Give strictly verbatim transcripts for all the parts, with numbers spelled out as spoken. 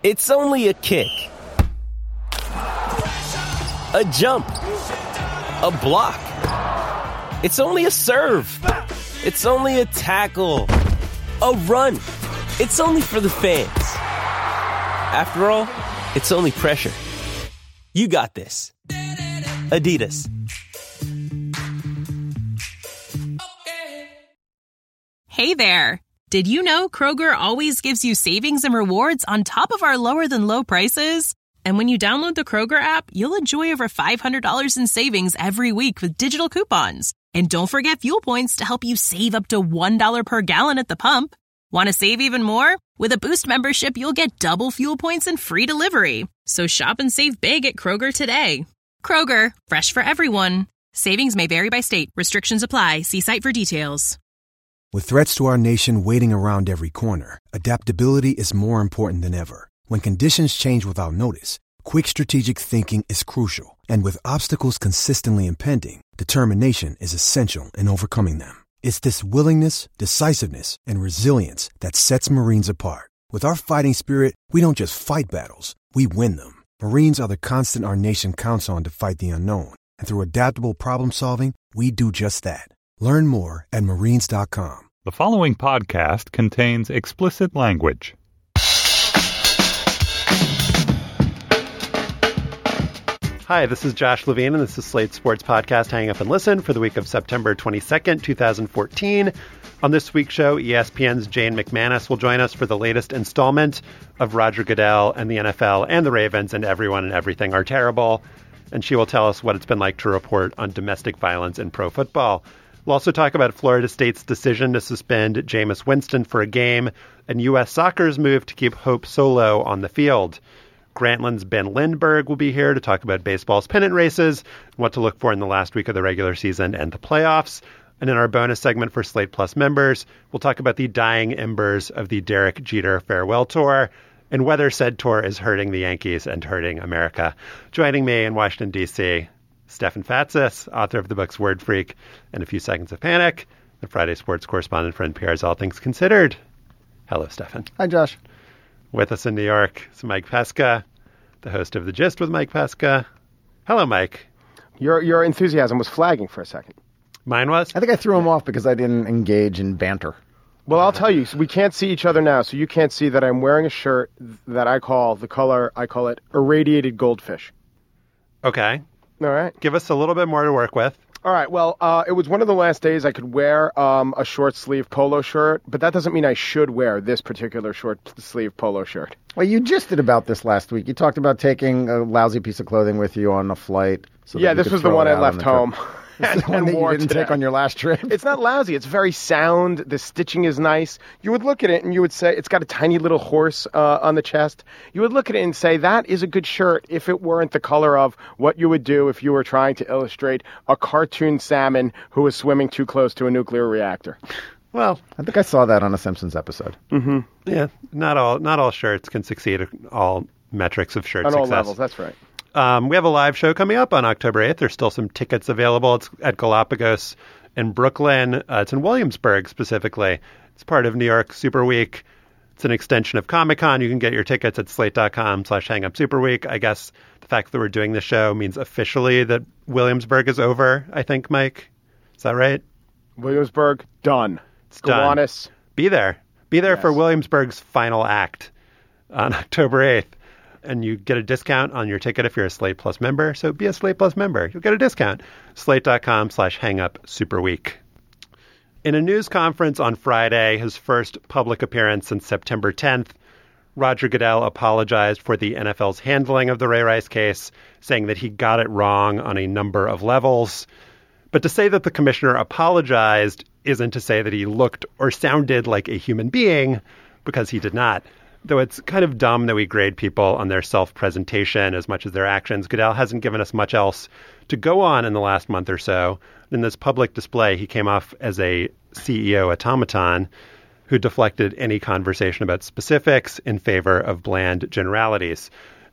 It's only a kick, a jump, a block. It's only a serve. It's only a tackle, a run. It's only for the fans. After all, it's only pressure. You got this. Adidas. Hey there. Did you know Kroger always gives you savings and rewards on top of our lower than low prices? And when you download the Kroger app, you'll enjoy over five hundred dollars in savings every week with digital coupons. And don't forget fuel points to help you save up to one dollar per gallon at the pump. Want to save even more? With a Boost membership, you'll get double fuel points and free delivery. So shop and save big at Kroger today. Kroger, fresh for everyone. Savings may vary by state. Restrictions apply. See site for details. With threats to our nation waiting around every corner, adaptability is more important than ever. When conditions change without notice, quick strategic thinking is crucial. And with obstacles consistently impending, determination is essential in overcoming them. It's this willingness, decisiveness, and resilience that sets Marines apart. With our fighting spirit, we don't just fight battles, we win them. Marines are the constant our nation counts on to fight the unknown. And through adaptable problem solving, we do just that. Learn more at marines dot com. The following podcast contains explicit language. Hi, this is Josh Levine, and this is Slate's Sports Podcast, Hang Up and Listen, for the week of September twenty-second, twenty fourteen. On this week's show, E S P N's Jane McManus will join us for the latest installment of Roger Goodell and the N F L and the Ravens and Everyone and Everything Are Terrible. And she will tell us what it's been like to report on domestic violence in pro football. We'll also talk about Florida State's decision to suspend Jameis Winston for a game and U S Soccer's move to keep Hope Solo on the field. Grantland's Ben Lindbergh will be here to talk about baseball's pennant races, what to look for in the last week of the regular season and the playoffs. And in our bonus segment for Slate Plus members, we'll talk about the dying embers of the Derek Jeter farewell tour and whether said tour is hurting the Yankees and hurting America. Joining me in Washington, D C, Stefan Fatsis, author of the books Word Freak and A Few Seconds of Panic, and Friday sports correspondent for N P R's All Things Considered. Hello, Stefan. Hi, Josh. With us in New York is Mike Pesca, the host of The Gist with Mike Pesca. Hello, Mike. Your your enthusiasm was flagging for a second. Mine was? I think I threw him off because I didn't engage in banter. Well, I'll tell you, we can't see each other now, so you can't see that I'm wearing a shirt that I call, the color, I call it irradiated goldfish. Okay. All right. Give us a little bit more to work with. All right. Well, uh, it was one of the last days I could wear um, a short sleeve polo shirt, but that doesn't mean I should wear this particular short sleeve polo shirt. Well, you just did about this last week. You talked about taking a lousy piece of clothing with you on a flight. So yeah, this was the one I left home. And, the one that you didn't today. take on your last trip. It's not lousy. It's very sound. The stitching is nice. You would look at it and you would say, it's got a tiny little horse uh, on the chest. You would look at it and say, that is a good shirt if it weren't the color of what you would do if you were trying to illustrate a cartoon salmon who was swimming too close to a nuclear reactor. Well, I think I saw that on a Simpsons episode. Mm-hmm. Yeah, not all not all shirts can succeed at all metrics of shirt on success. On all levels, that's right. Um, we have a live show coming up on October eighth. There's still some tickets available. It's at Galapagos in Brooklyn. Uh, it's in Williamsburg, specifically. It's part of New York Super Week. It's an extension of Comic-Con. You can get your tickets at slate.com slash hangup Super Week. I guess the fact that we're doing this show means officially that Williamsburg is over, I think, Mike. Is that right? Williamsburg, done. It's Gowanus. done. Be there. Be there yes. for Williamsburg's final act on October eighth. And you get a discount on your ticket if you're a Slate Plus member. So be a Slate Plus member. You'll get a discount. Slate.com slash hangup Super Week. In a news conference on Friday, his first public appearance since September tenth, Roger Goodell apologized for the N F L's handling of the Ray Rice case, saying that he got it wrong on a number of levels. But to say that the commissioner apologized isn't to say that he looked or sounded like a human being, because he did not. Though it's kind of dumb that we grade people on their self-presentation as much as their actions. Goodell hasn't given us much else to go on in the last month or so. In this public display, he came off as a C E O automaton who deflected any conversation about specifics in favor of bland generalities.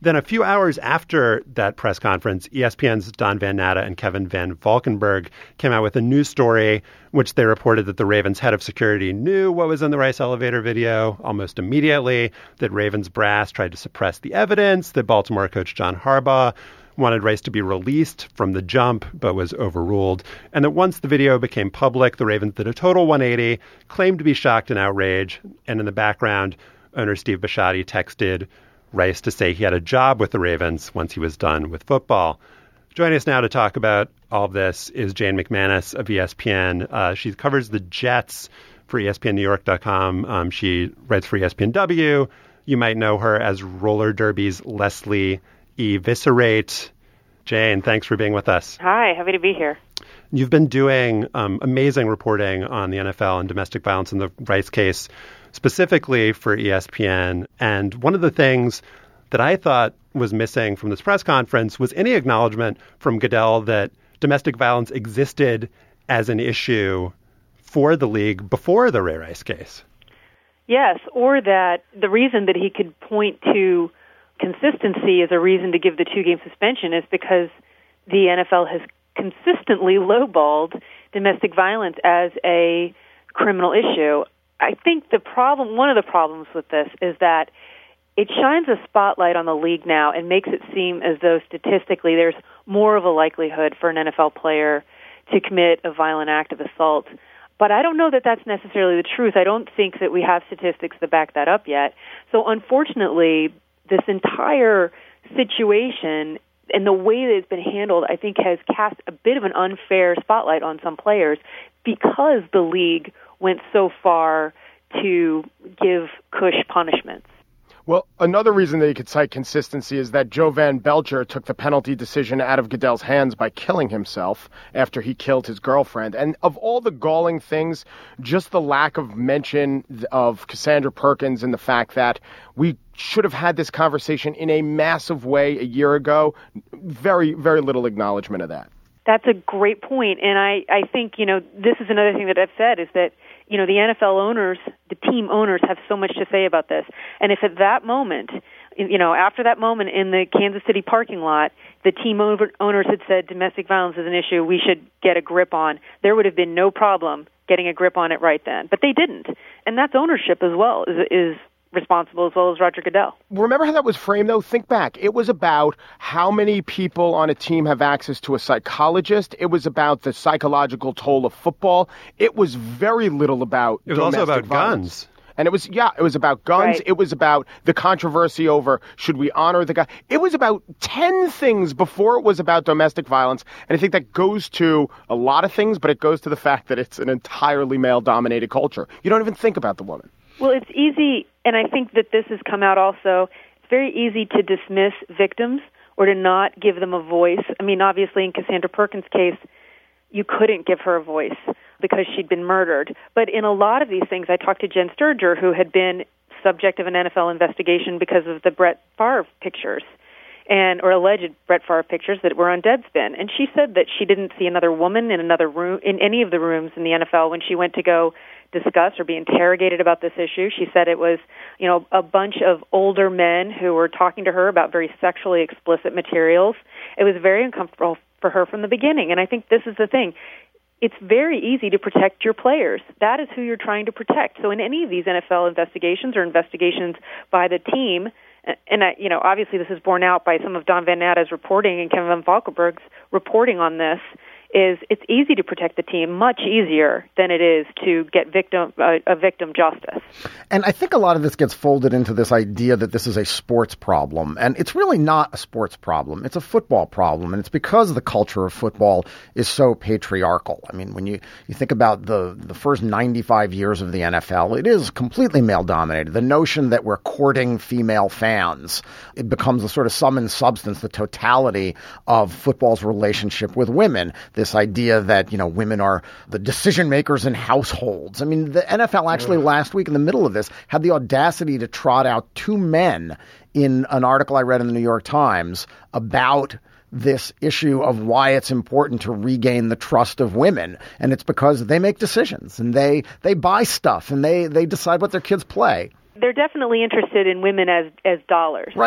Then a few hours after that press conference, E S P N's Don Van Natta and Kevin Van Valkenburg came out with a news story which they reported that the Ravens head of security knew what was in the Rice elevator video almost immediately, that Ravens brass tried to suppress the evidence, that Baltimore coach John Harbaugh wanted Rice to be released from the jump, but was overruled, and that once the video became public, the Ravens did a total one eighty, claimed to be shocked and outraged, and in the background, owner Steve Bisciotti texted Rice to say he had a job with the Ravens once he was done with football. Joining us now to talk about all of this is Jane McManus of E S P N. Uh, she covers the Jets for E S P N New York dot com. Um, she writes for E S P N W. You might know her as roller derby's Leslie Eviscerate. Jane, thanks for being with us. Hi, happy to be here. You've been doing um, amazing reporting on the N F L and domestic violence in the Rice case, specifically for E S P N. And one of the things that I thought was missing from this press conference was any acknowledgement from Goodell that domestic violence existed as an issue for the league before the Ray Rice case. Yes, or that the reason that he could point to consistency as a reason to give the two-game suspension is because the N F L has consistently lowballed domestic violence as a criminal issue. I think the problem, one of the problems with this is that it shines a spotlight on the league now and makes it seem as though statistically there's more of a likelihood for an N F L player to commit a violent act of assault. But I don't know that that's necessarily the truth. I don't think that we have statistics that back that up yet. So unfortunately, this entire situation and the way that it's been handled, I think, has cast a bit of an unfair spotlight on some players because the league went so far to give cush punishments. Well, another reason that you could cite consistency is that Joe Van Belcher took the penalty decision out of Goodell's hands by killing himself after he killed his girlfriend. And of all the galling things, just the lack of mention of Cassandra Perkins and the fact that we should have had this conversation in a massive way a year ago, very, very little acknowledgement of that. That's a great point. And I, I think, you know, this is another thing that I've said is that, you know, the N F L owners, the team owners have so much to say about this. And if at that moment, you know, after that moment in the Kansas City parking lot, the team owners had said domestic violence is an issue we should get a grip on, there would have been no problem getting a grip on it right then. But they didn't. And that's ownership as well, is, is responsible, as well as Roger Goodell. Remember how that was framed, though? Think back. It was about how many people on a team have access to a psychologist. It was about the psychological toll of football. It was very little about It was also about violence. guns. And it was, yeah, it was about guns. Right. It was about the controversy over should we honor the guy. It was about ten things before it was about domestic violence. And I think that goes to a lot of things, but it goes to the fact that it's an entirely male-dominated culture. You don't even think about the woman. Well, it's easy, and I think that this has come out also, it's very easy to dismiss victims or to not give them a voice. I mean, obviously, in Cassandra Perkins' case, you couldn't give her a voice because she'd been murdered. But in a lot of these things, I talked to Jen Sturger, who had been subject of an N F L investigation because of the Brett Favre pictures, and or alleged Brett Favre pictures that were on Deadspin. And she said that she didn't see another woman in another room, in any of the rooms in the N F L when she went to go discuss or be interrogated about this issue. She said it was, you know, a bunch of older men who were talking to her about very sexually explicit materials. It was very uncomfortable for her from the beginning. And I think this is the thing. It's very easy to protect your players. That is who you're trying to protect. So in any of these N F L investigations or investigations by the team, and, I, you know, obviously this is borne out by some of Don Van Natta's reporting and Kevin Van Valkenburg's reporting on this, is it's easy to protect the team, much easier than it is to get victim uh, a victim justice. And I think a lot of this gets folded into this idea that this is a sports problem. And it's really not a sports problem. It's a football problem. And it's because the culture of football is so patriarchal. I mean, when you, you think about the, the first ninety-five years of the N F L, it is completely male-dominated. The notion that we're courting female fans, it becomes a sort of sum and substance, the totality of football's relationship with women. This idea that, you know, women are the decision makers in households. I mean, the N F L actually Ugh. last week in the middle of this had the audacity to trot out two men in an article I read in the New York Times about this issue of why it's important to regain the trust of women. And it's because they make decisions and they, they buy stuff and they, they decide what their kids play. They're definitely interested in women as, as dollars. Right.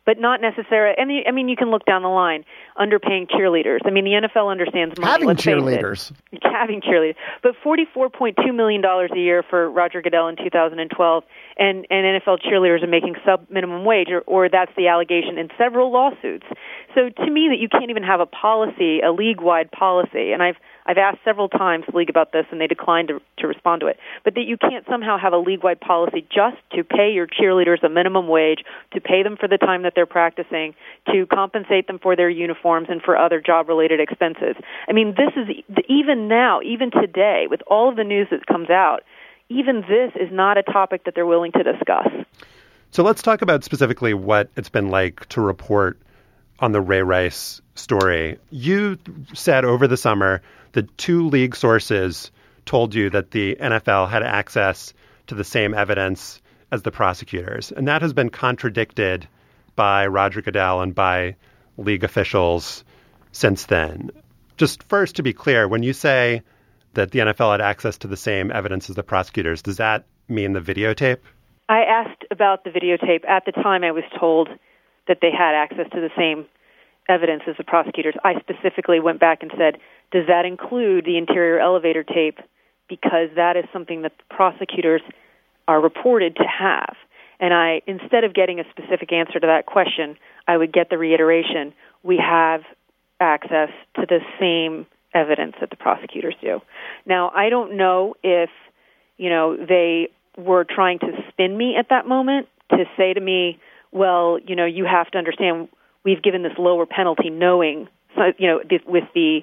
but not necessarily. And the, I mean, you can look down the line, underpaying cheerleaders. I mean, the N F L understands money. Having let's cheerleaders. Face it. Having cheerleaders. But forty-four point two million dollars a year for Roger Goodell in two thousand twelve, and, and N F L cheerleaders are making sub-minimum wage, or, or that's the allegation in several lawsuits. So to me, that you can't even have a policy, a league-wide policy, and I've I've asked several times the league about this, and they declined to, to respond to it, but that you can't somehow have a league-wide policy just to pay your cheerleaders a minimum wage, to pay them for the time that they're practicing, to compensate them for their uniforms and for other job-related expenses. I mean, this is, even now, even today, with all of the news that comes out, even this is not a topic that they're willing to discuss. So let's talk about specifically what it's been like to report on the Ray Rice story. You said over the summer that two league sources told you that the N F L had access to the same evidence as the prosecutors. And that has been contradicted by Roger Goodell and by league officials since then. Just first, to be clear, when you say that the N F L had access to the same evidence as the prosecutors, does that mean the videotape? I asked about the videotape. At the time, I was told that they had access to the same evidence as the prosecutors. I specifically went back and said, does that include the interior elevator tape? Because that is something that the prosecutors are reported to have. And I, instead of getting a specific answer to that question, I would get the reiteration, we have access to the same evidence that the prosecutors do. Now, I don't know if, you know, they were trying to spin me at that moment to say to me, well, you know, you have to understand we've given this lower penalty knowing, you know, with the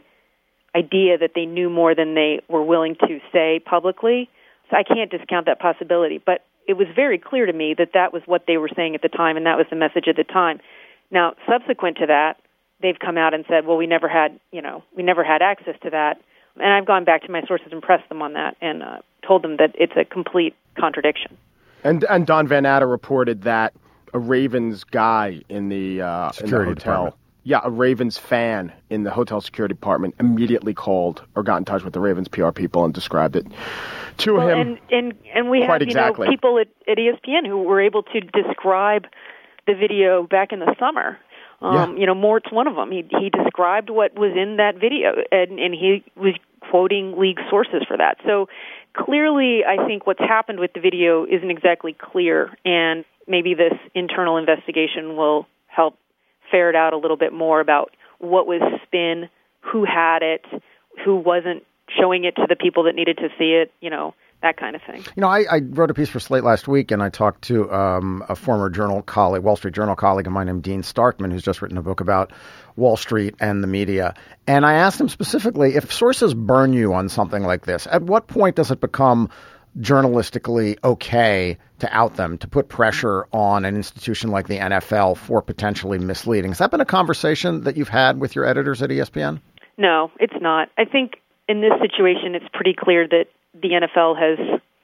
idea that they knew more than they were willing to say publicly. So I can't discount that possibility. But it was very clear to me that that was what they were saying at the time, and that was the message at the time. Now, subsequent to that, they've come out and said, well, we never had, you know, we never had access to that. And I've gone back to my sources and pressed them on that and uh, told them that it's a complete contradiction. And and Don Van Natta reported that a Ravens guy in the, uh, in the hotel, department. yeah, a Ravens fan in the hotel security department immediately called or got in touch with the Ravens P R people and described it to well, him. And, and, and we quite have, you exactly. know, people at, at E S P N who were able to describe the video back in the summer. Um, yeah. You know, Mort's one of them. He he described what was in that video, and, and he was quoting league sources for that. So clearly, I think what's happened with the video isn't exactly clear, and maybe this internal investigation will help ferret out a little bit more about what was spin, who had it, who wasn't showing it to the people that needed to see it, you know, that kind of thing. You know, I, I wrote a piece for Slate last week, and I talked to um, a former Journal colleague, Wall Street Journal colleague of mine named Dean Starkman, who's just written a book about Wall Street and the media. And I asked him specifically, if sources burn you on something like this, at what point does it become journalistically okay to out them, to put pressure on an institution like the N F L for potentially misleading? Has that been a conversation that you've had with your editors at E S P N? No, it's not. I think in this situation, it's pretty clear that the N F L has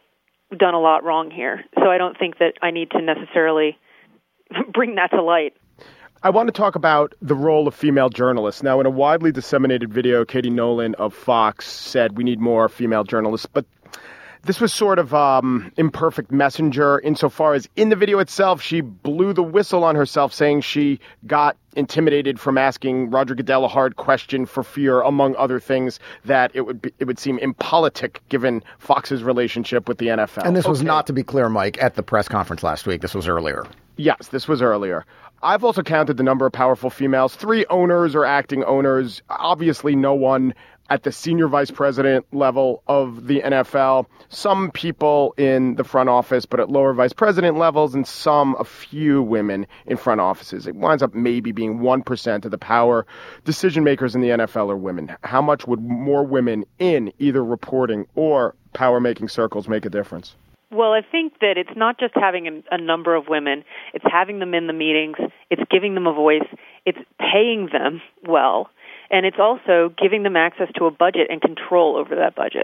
done a lot wrong here. So I don't think that I need to necessarily bring that to light. I want to talk about the role of female journalists. Now, in a widely disseminated video, Katie Nolan of Fox said we need more female journalists, but this was sort of um, imperfect messenger insofar as in the video itself, she blew the whistle on herself, saying she got intimidated from asking Roger Goodell a hard question for fear, among other things, that it would be, it would seem impolitic given Fox's relationship with the N F L. And this was okay. not, to be clear, Mike, at the press conference last week. This was earlier. Yes, this was earlier. I've also counted the number of powerful females, three owners or acting owners, obviously no one at the senior vice president level of the N F L, some people in the front office, but at lower vice president levels, and some, a few women in front offices. It winds up maybe being one percent of the power decision makers in the N F L are women. How much would more women in either reporting or power-making circles make a difference? Well, I think that it's not just having a, a number of women. It's having them in the meetings. It's giving them a voice. It's paying them well. And it's also giving them access to a budget and control over that budget.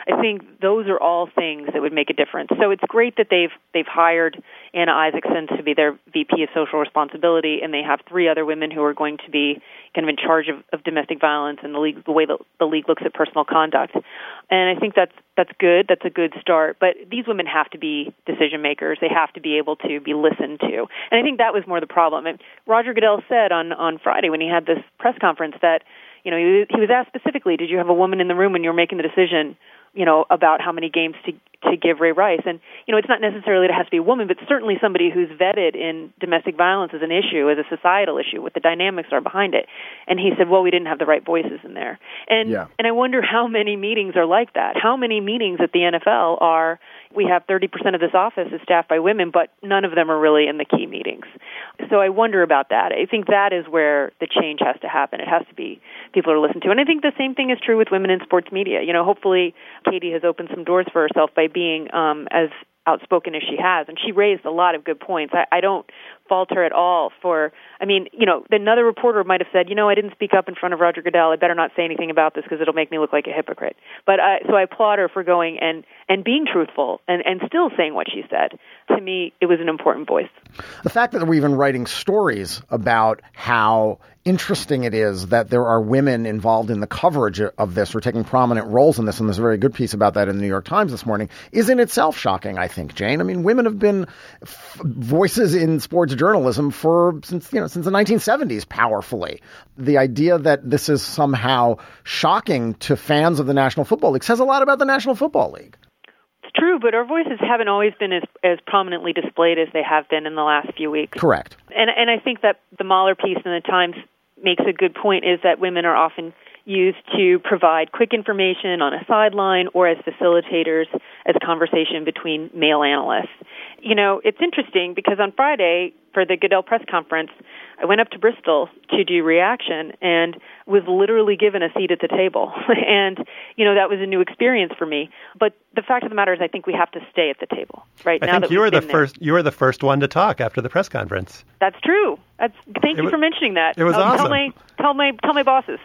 I think those are all things that would make a difference. So it's great that they've they've hired Anna Isaacson to be their V P of Social Responsibility, and they have three other women who are going to be kind of in charge of, of domestic violence and the league, the way the, the league looks at personal conduct. And I think that's that's good. That's a good start. But these women have to be decision makers. They have to be able to be listened to. And I think that was more the problem. And Roger Goodell said on, on Friday when he had this press conference that, you know, he, he was asked specifically, did you have a woman in the room when you were making the decision, you know, about how many games to to give Ray Rice? And, you know, it's not necessarily that it has to be a woman, but certainly somebody who's vetted in domestic violence as an issue, as a societal issue, what the dynamics are behind it. And he said, well, we didn't have the right voices in there. And yeah. and I wonder how many meetings are like that. How many meetings at the N F L are, we have thirty percent of this office is staffed by women, but none of them are really in the key meetings. So I wonder about that. I think that is where the change has to happen. It has to be people are listened to. And I think the same thing is true with women in sports media. You know, hopefully Katie has opened some doors for herself by being um, as outspoken as she has, and she raised a lot of good points. I, I don't fault her at all for, I mean, you know, another reporter might have said, you know, I didn't speak up in front of Roger Goodell. I better not say anything about this because it'll make me look like a hypocrite. But I, so I applaud her for going and, and being truthful and, and still saying what she said. To me, it was an important voice. The fact that we're even writing stories about how interesting it is that there are women involved in the coverage of this or taking prominent roles in this, and there's a very good piece about that in the New York Times this morning, is in itself shocking, I think, Jane. I mean, women have been f- voices in sports journalism for since, you know, since the nineteen seventies, powerfully. The idea that this is somehow shocking to fans of the National Football League says a lot about the National Football League. It's true, but our voices haven't always been as, as prominently displayed as they have been in the last few weeks. Correct. And and I think that the Mahler piece in the Times makes a good point, is that women are often used to provide quick information on a sideline or as facilitators as a conversation between male analysts. You know, it's interesting because on Friday for the Goodell press conference, I went up to Bristol to do reaction and was literally given a seat at the table. And, you know, that was a new experience for me. But the fact of the matter is I think we have to stay at the table, right? I now think that you were the there. first you were the first one to talk after the press conference. That's true. That's thank it you was, for mentioning that. It was I'll, awesome. Tell my tell my tell my bosses.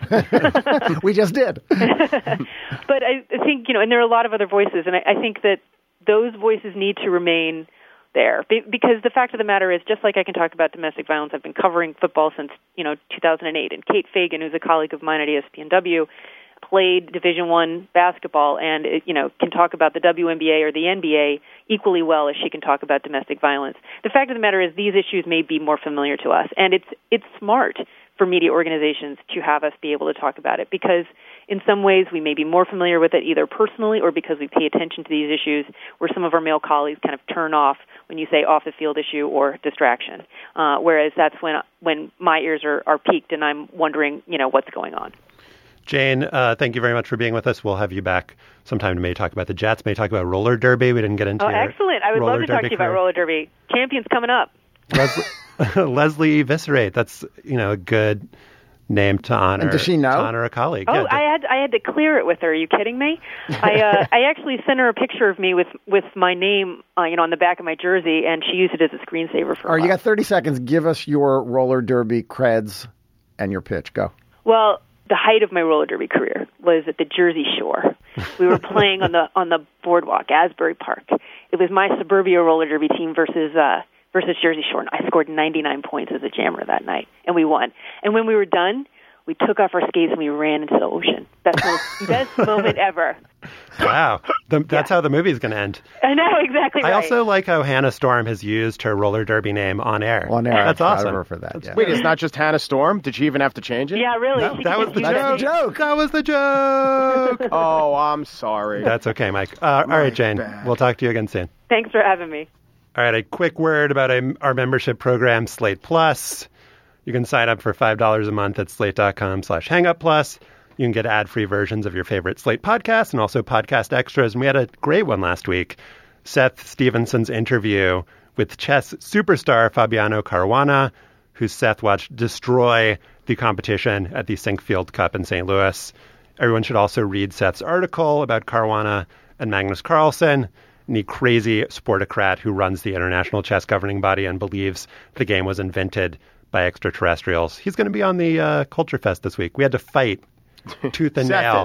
We just did. But I, I think, you know, and there are a lot of other voices, and I, I think that those voices need to remain there, because the fact of the matter is, just like I can talk about domestic violence, I've been covering football since, you know, two thousand eight, and Kate Fagan, who's a colleague of mine at E S P N W, played Division One basketball and, you know, can talk about the W N B A or the N B A equally well as she can talk about domestic violence. The fact of the matter is these issues may be more familiar to us, and it's it's smart for media organizations to have us be able to talk about it, because in some ways we may be more familiar with it either personally or because we pay attention to these issues, where some of our male colleagues kind of turn off when you say off-the-field issue or distraction, uh, whereas that's when when my ears are, are peaked and I'm wondering, you know, what's going on. Jane, uh, thank you very much for being with us. We'll have you back sometime to maybe talk about the Jets, maybe talk about roller derby. We didn't get into Oh, excellent. I would love to talk to you about roller derby. Champions coming up. Leslie, Leslie Eviscerate. That's, you know, a good name to honor. And does she know? To honor a colleague. Oh, yeah, I had I had to clear it with her. Are you kidding me? I uh, I actually sent her a picture of me with, with my name, uh, you know, on the back of my jersey, and she used it as a screensaver for. All right, you got thirty seconds. Give us your roller derby creds and your pitch. Go. Well, the height of my roller derby career was at the Jersey Shore. We were playing on the on the boardwalk, Asbury Park. It was my suburbia roller derby team versus uh, versus Jersey Shore, and I scored ninety-nine points as a jammer that night, and we won. And when we were done, we took off our skates and we ran into the ocean. Best, most, best moment ever. Wow. The, that's yeah. how the movie's going to end. I know, exactly right. I also like how Hannah Storm has used her roller derby name on air. On air. That's I'm awesome. proud of her for that. Yeah. Wait, it's not just Hannah Storm? Did she even have to change it? Yeah, really. No, She that was the confused joke. me. joke. That was the joke. Oh, I'm sorry. That's okay, Mike. Uh, all right, Jane. bad. We'll talk to you again soon. Thanks for having me. All right, a quick word about a, our membership program, Slate Plus. You can sign up for five dollars a month at slate.com slash hangupplus. You can get ad-free versions of your favorite Slate podcasts and also podcast extras. And we had a great one last week, Seth Stevenson's interview with chess superstar Fabiano Caruana, who Seth watched destroy the competition at the Sinkfield Cup in Saint Louis. Everyone should also read Seth's article about Caruana and Magnus Carlsen, the crazy sportocrat who runs the international chess governing body and believes the game was invented by extraterrestrials. He's going to be on the uh, Culture Fest this week. We had to fight tooth and Seth nail. is.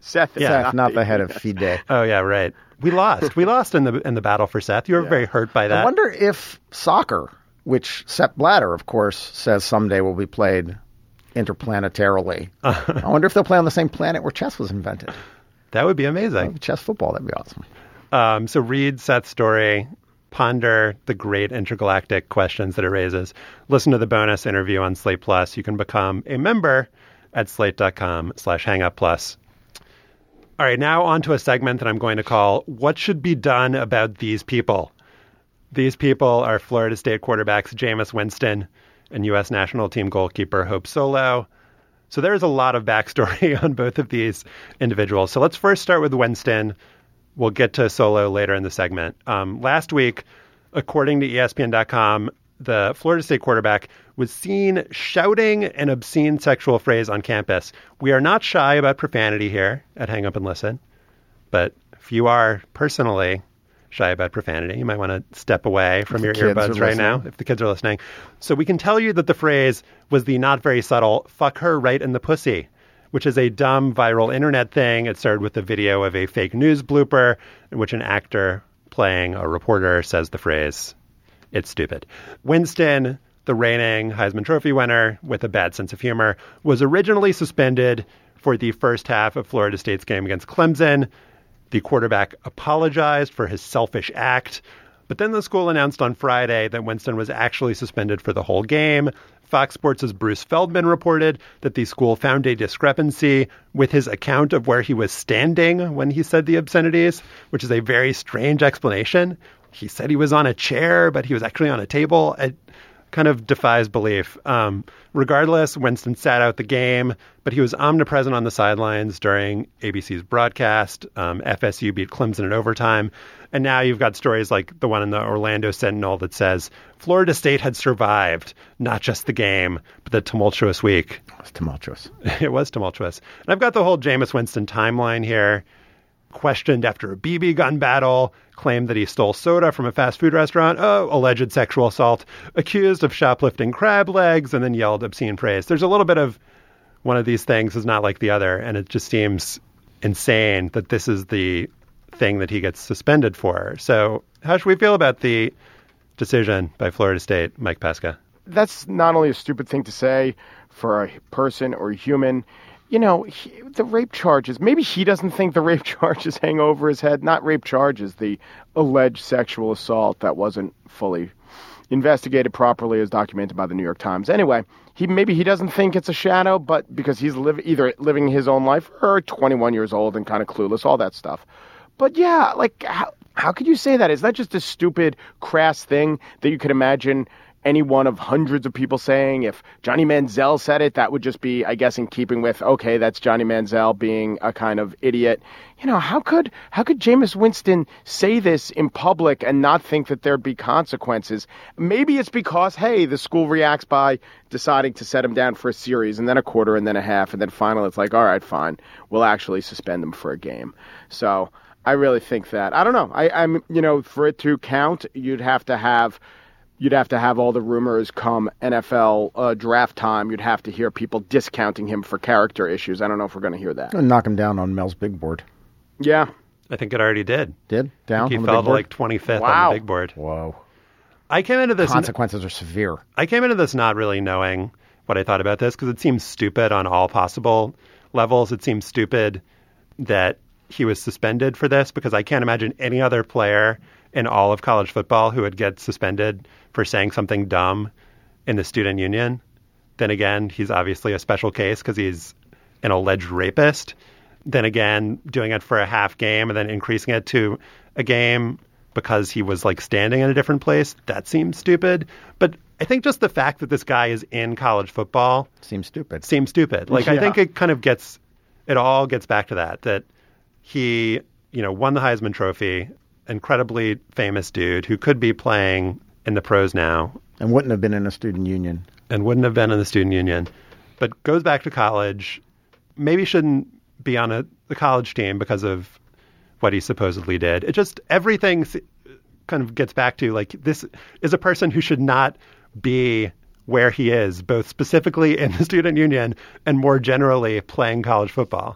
Seth is Yeah, not, not the, the head of FIDE. Oh, yeah, right. We lost. We lost in the in the battle for Seth. You were Yeah. very hurt by that. I wonder if soccer, which Sepp Blatter, of course, says someday will be played interplanetarily. I wonder if they'll play on the same planet where chess was invented. That would be amazing. Chess football, that'd be awesome. Um, so read Seth's story, ponder the great intergalactic questions that it raises. Listen to the bonus interview on Slate Plus. You can become a member at slate.com slash hangup plus. All right, now on to a segment that I'm going to call What Should Be Done About These People? These people are Florida State quarterbacks Jameis Winston and U S national team goalkeeper Hope Solo. So there's a lot of backstory on both of these individuals. So let's first start with Winston. We'll get to Solo later in the segment. Um, last week, according to E S P N dot com, the Florida State quarterback was seen shouting an obscene sexual phrase on campus. We are not shy about profanity here at Hang Up and Listen, but if you are personally shy about profanity, you might want to step away from your earbuds right now if the kids are listening. So we can tell you that the phrase was the not very subtle, fuck her right in the pussy, which is a dumb viral internet thing. It started with a video of a fake news blooper in which an actor playing a reporter says the phrase, it's stupid. Winston, the reigning Heisman Trophy winner with a bad sense of humor, was originally suspended for the first half of Florida State's game against Clemson. The quarterback apologized for his selfish act, but then the school announced on Friday that Winston was actually suspended for the whole game. Fox Sports' Bruce Feldman reported that the school found a discrepancy with his account of where he was standing when he said the obscenities, which is a very strange explanation. He said he was on a chair, but he was actually on a table. It kind of defies belief. Um, regardless, Winston sat out the game, but he was omnipresent on the sidelines during A B C's broadcast. Um, F S U beat Clemson in overtime. And now you've got stories like the one in the Orlando Sentinel that says Florida State had survived not just the game, but the tumultuous week. It was tumultuous. It was tumultuous. And I've got the whole Jameis Winston timeline here. Questioned after a B B gun battle, claimed that he stole soda from a fast food restaurant, oh, alleged sexual assault, accused of shoplifting crab legs, and then yelled obscene praise. There's a little bit of one of these things is not like the other, and it just seems insane that this is the thing that he gets suspended for. So how should we feel about the decision by Florida State, Mike Pesca? That's not only a stupid thing to say for a person or a human. You know, he, the rape charges, maybe he doesn't think the rape charges hang over his head. Not rape charges, the alleged sexual assault that wasn't fully investigated properly as documented by the New York Times. Anyway, he maybe he doesn't think it's a shadow, but because he's live, either living his own life or twenty-one years old and kind of clueless, all that stuff. But yeah, like, how, how could you say that? Is that just a stupid, crass thing that you could imagine any one of hundreds of people saying? If Johnny Manziel said it, that would just be, I guess, in keeping with, okay, that's Johnny Manziel being a kind of idiot. You know, how could how could Jameis Winston say this in public and not think that there'd be consequences? Maybe it's because, hey, the school reacts by deciding to set him down for a series and then a quarter and then a half. And then finally it's like, all right, fine, we'll actually suspend him for a game. So I really think that, I don't know, I, I'm, you know, for it to count, you'd have to have You'd have to have all the rumors come N F L uh, draft time. You'd have to hear people discounting him for character issues. I don't know if we're going to hear that. Knock him down on Mel's big board. Yeah. I think it already did. Did? Down? He on the fell big to board? like twenty-fifth Wow. on the big board. Whoa. I came into this. Consequences are severe. I came into this not really knowing what I thought about this because it seems stupid on all possible levels. It seems stupid that he was suspended for this because I can't imagine any other player in all of college football who would get suspended for saying something dumb in the student union. Then again, he's obviously a special case because he's an alleged rapist. Then again, doing it for a half game and then increasing it to a game because he was like standing in a different place. That seems stupid. But I think just the fact that this guy is in college football Seems stupid. seems stupid. Like, Yeah. I think it kind of gets, it all gets back to that, that he, you know, won the Heisman Trophy, incredibly famous dude who could be playing in the pros now And wouldn't have been in a student union. and wouldn't have been in the student union, but goes back to college, maybe shouldn't be on a, the college team because of what he supposedly did. It just, everything s- kind of gets back to, like, this is a person who should not be where he is, both specifically in the student union and more generally playing college football.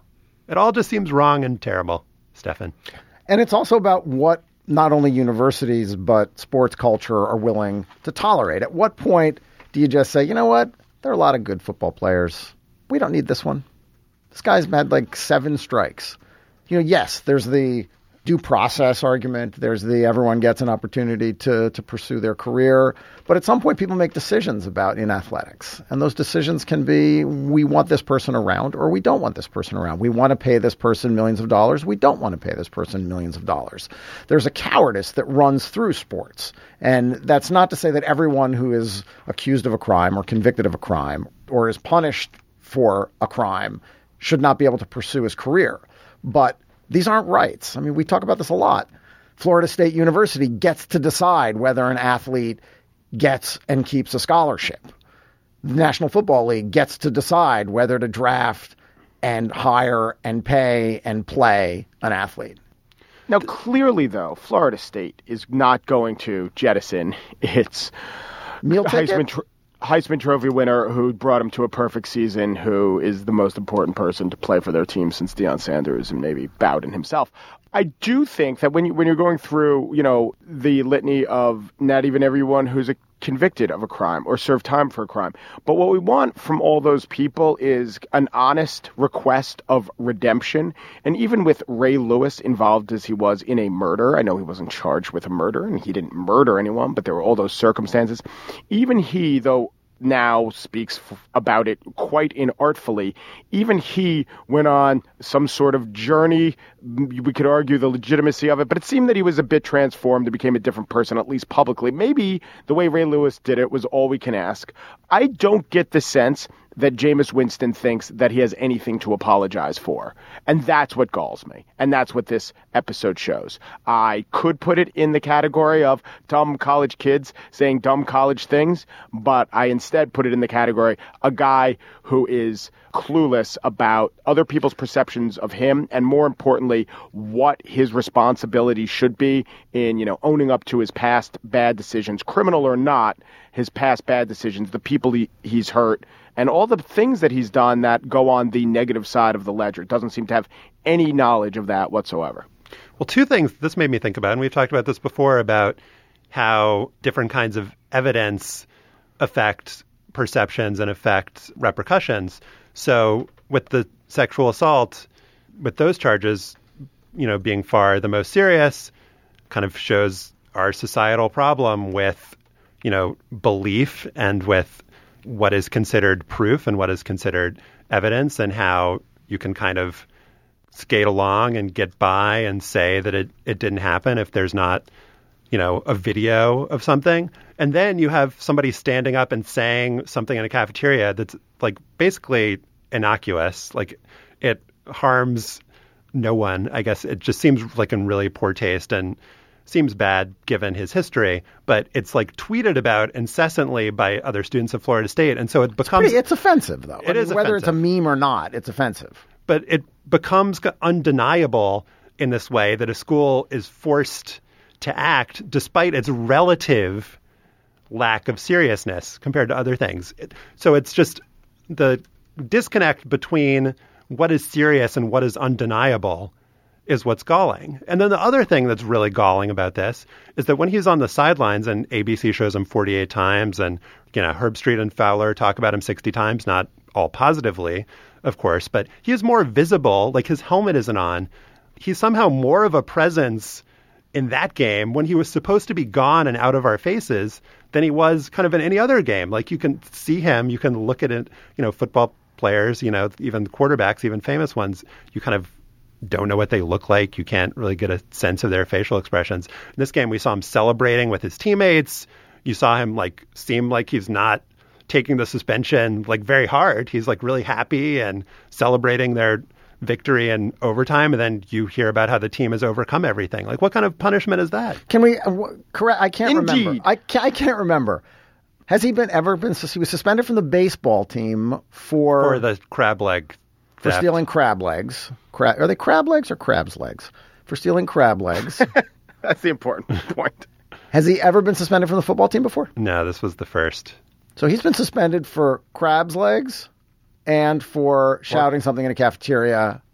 It all just seems wrong and terrible, Stefan. And it's also about what not only universities but sports culture are willing to tolerate. At what point do you just say, you know what, there are a lot of good football players. We don't need this one. This guy's had like seven strikes. You know, yes, there's the due process argument. There's the everyone gets an opportunity to, to pursue their career. But at some point, people make decisions about in athletics. And those decisions can be, we want this person around or we don't want this person around. We want to pay this person millions of dollars. We don't want to pay this person millions of dollars. There's a cowardice that runs through sports. And that's not to say that everyone who is accused of a crime or convicted of a crime or is punished for a crime should not be able to pursue his career. But these aren't rights. I mean, we talk about this a lot. Florida State University gets to decide whether an athlete gets and keeps a scholarship. The National Football League gets to decide whether to draft and hire and pay and play an athlete. Now, clearly, though, Florida State is not going to jettison its Meal ticket? Heisman, tr- Heisman Trophy winner who brought him to a perfect season, who is the most important person to play for their team since Deion Sanders and maybe Bowden himself. I do think that when, you, when you're going through, you know, the litany of not even everyone who's a convicted of a crime or served time for a crime, but what we want from all those people is an honest request of redemption. And even with Ray Lewis, involved as he was in a murder, I know he wasn't charged with a murder and he didn't murder anyone, but there were all those circumstances. Even he, though, now speaks f- about it quite inartfully. Even he went on some sort of journey. We could argue the legitimacy of it, but it seemed that he was a bit transformed and became a different person, at least publicly. Maybe the way Ray Lewis did it was all we can ask. I don't get the sense that Jameis Winston thinks that he has anything to apologize for. And that's what galls me. And that's what this episode shows. I could put it in the category of dumb college kids saying dumb college things, but I instead put it in the category a guy who is clueless about other people's perceptions of him and, more importantly, what his responsibility should be in, you know, owning up to his past bad decisions, criminal or not, his past bad decisions, the people he, he's hurt, and all the things that he's done that go on the negative side of the ledger. Doesn't seem to have any knowledge of that whatsoever. Well, two things this made me think about, and we've talked about this before, about how different kinds of evidence affect perceptions and affect repercussions. So with the sexual assault, with those charges, you know, being far the most serious, kind of shows our societal problem with, you know, belief and with what is considered proof and what is considered evidence, and how you can kind of skate along and get by and say that it, it didn't happen if there's not, you know, a video of something. And then you have somebody standing up and saying something in a cafeteria that's like basically innocuous, like it harms no one. I guess it just seems like in really poor taste and seems bad given his history, but it's like tweeted about incessantly by other students of Florida State. And so it becomes... It's, pretty, it's offensive, though. It I mean, is whether offensive. It's a meme or not, it's offensive. But it becomes undeniable in this way that a school is forced to act despite its relative lack of seriousness compared to other things. It, so it's just the disconnect between what is serious and what is undeniable is what's galling. And then the other thing that's really galling about this is that when he's on the sidelines and A B C shows him forty-eight times and, you know, Herb Street and Fowler talk about him sixty times, not all positively, of course, but he is more visible, like his helmet isn't on. He's somehow more of a presence in that game when he was supposed to be gone and out of our faces than he was kind of in any other game. Like you can see him, you can look at it, you know, football players, you know, even quarterbacks, even famous ones, you kind of don't know what they look like. You can't really get a sense of their facial expressions. In this game, we saw him celebrating with his teammates. You saw him like seem like he's not taking the suspension like very hard. He's like really happy and celebrating their victory in overtime. And then you hear about how the team has overcome everything. Like what kind of punishment is that? Can we uh, w- correct? I can't Indeed. remember. I can't, I can't remember. Has he been ever been? He was suspended from the baseball team for Or the crab leg for theft. stealing crab legs. Crab, are they crab legs or crab's legs? For stealing crab legs. That's the important point. Has he ever been suspended from the football team before? No, this was the first. So he's been suspended for crab's legs and for shouting something in a cafeteria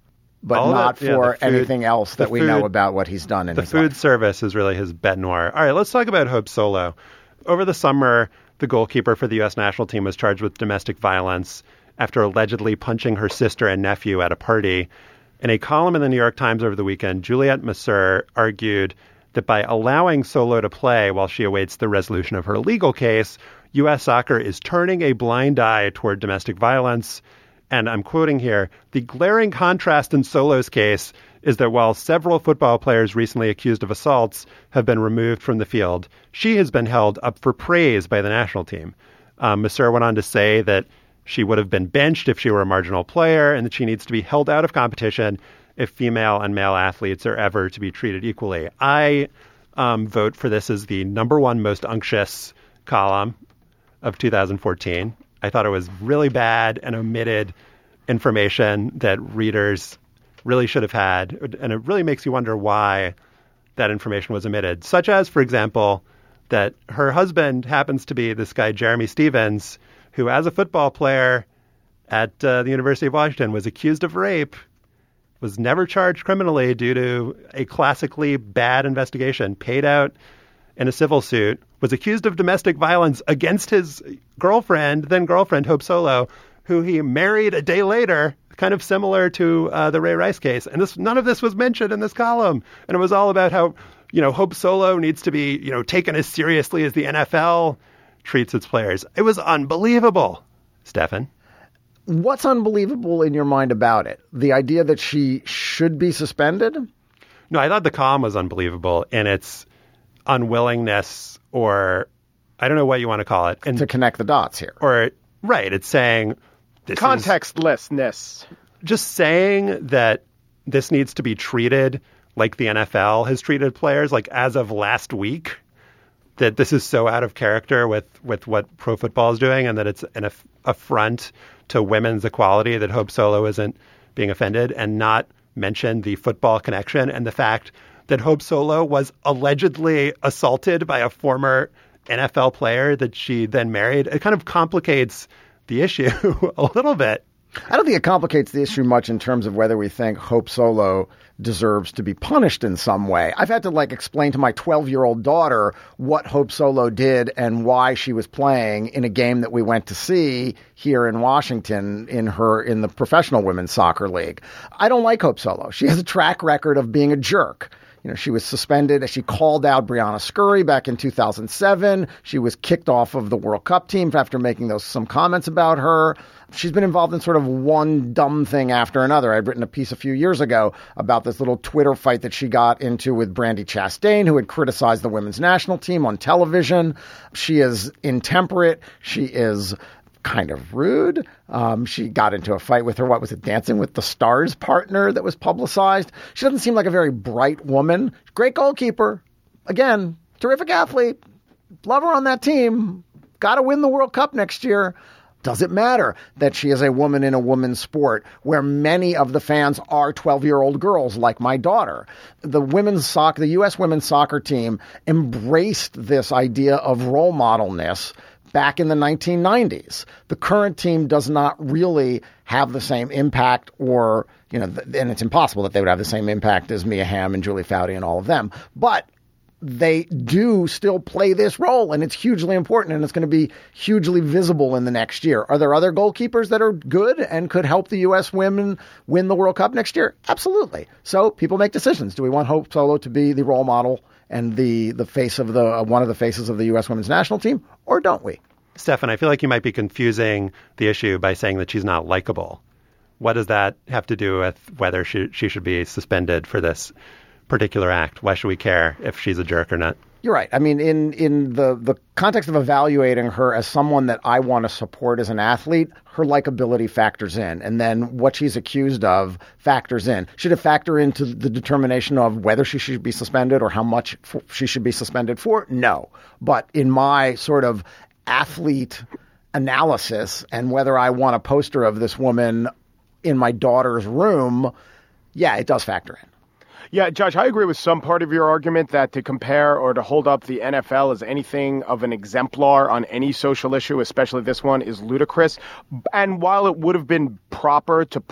but All not that, yeah, for the food- anything else that we food- know about what he's done in The his food life. service is really his bête noire. All right, let's talk about Hope Solo. Over the summer, the goalkeeper for the U S national team was charged with domestic violence after allegedly punching her sister and nephew at a party. In a column in the New York Times over the weekend, Juliette Masseur argued that by allowing Solo to play while she awaits the resolution of her legal case, U S soccer is turning a blind eye toward domestic violence. And I'm quoting here, the glaring contrast in Solo's case is that while several football players recently accused of assaults have been removed from the field, she has been held up for praise by the national team. Um, Masseur went on to say that she would have been benched if she were a marginal player and that she needs to be held out of competition if female and male athletes are ever to be treated equally. I um, vote for this as the number one most unctuous column of two thousand fourteen. I thought it was really bad and omitted information that readers really should have had. And it really makes you wonder why that information was omitted, such as, for example, that her husband happens to be this guy, Jeremy Stevens, who as a football player at uh, the University of Washington was accused of rape, was never charged criminally due to a classically bad investigation, paid out in a civil suit, was accused of domestic violence against his girlfriend, then girlfriend, Hope Solo, who he married a day later, kind of similar to uh, the Ray Rice case. And this, none of this was mentioned in this column. And it was all about how, you know, Hope Solo needs to be, you know, taken as seriously as the N F L treats its players. It was unbelievable, Stefan. What's unbelievable in your mind about it? The idea that she should be suspended? No, I thought the column was unbelievable in its unwillingness, or I don't know what you want to call it. And, to connect the dots here. Or, right, it's saying... This Contextlessness. Is just saying that this needs to be treated like the N F L has treated players, like as of last week, that this is so out of character with, with what pro football is doing, and that it's an aff- affront to women's equality that Hope Solo isn't being offended, and not mention the football connection and the fact that Hope Solo was allegedly assaulted by a former N F L player that she then married. It kind of complicates the issue a little bit. I don't think it complicates the issue much in terms of whether we think Hope Solo deserves to be punished in some way. I've had to like explain to my twelve-year-old daughter what Hope Solo did and why she was playing in a game that we went to see here in Washington in her in the professional women's soccer league. I don't like Hope Solo. She has a track record of being a jerk. You know, she was suspended. She called out Brianna Scurry back in two thousand seven. She was kicked off of the World Cup team after making those some comments about her. She's been involved in sort of one dumb thing after another. I'd written a piece a few years ago about this little Twitter fight that she got into with Brandi Chastain, who had criticized the women's national team on television. She is intemperate. She is kind of rude. Um, she got into a fight with her, what was it, Dancing with the Stars partner that was publicized. She doesn't seem like a very bright woman. Great goalkeeper. Again, terrific athlete. Love her on that team. Got to win the World Cup next year. Does it matter that she is a woman in a woman's sport where many of the fans are twelve-year-old girls like my daughter? The women's soccer, the U S women's soccer team embraced this idea of role modelness back in the nineteen nineties. The current team does not really have the same impact, or, you know, th- and it's impossible that they would have the same impact as Mia Hamm and Julie Foudy and all of them. But they do still play this role, and it's hugely important, and it's going to be hugely visible in the next year. Are there other goalkeepers that are good and could help the U S women win the World Cup next year? Absolutely. So people make decisions. Do we want Hope Solo to be the role model and the, the face of the uh, one of the faces of the U S women's national team, or don't we? Stefan, I feel like you might be confusing the issue by saying that she's not likable. What does that have to do with whether she, she should be suspended for this particular act? Why should we care if she's a jerk or not? You're right. I mean, in, in the, the context of evaluating her as someone that I want to support as an athlete, her likability factors in. And then what she's accused of factors in. Should it factor into the determination of whether she should be suspended or how much f- she should be suspended for? No. But in my sort of athlete analysis and whether I want a poster of this woman in my daughter's room, yeah, it does factor in. Yeah, Josh, I agree with some part of your argument that to compare or to hold up the N F L as anything of an exemplar on any social issue, especially this one, is ludicrous. And while it would have been proper to put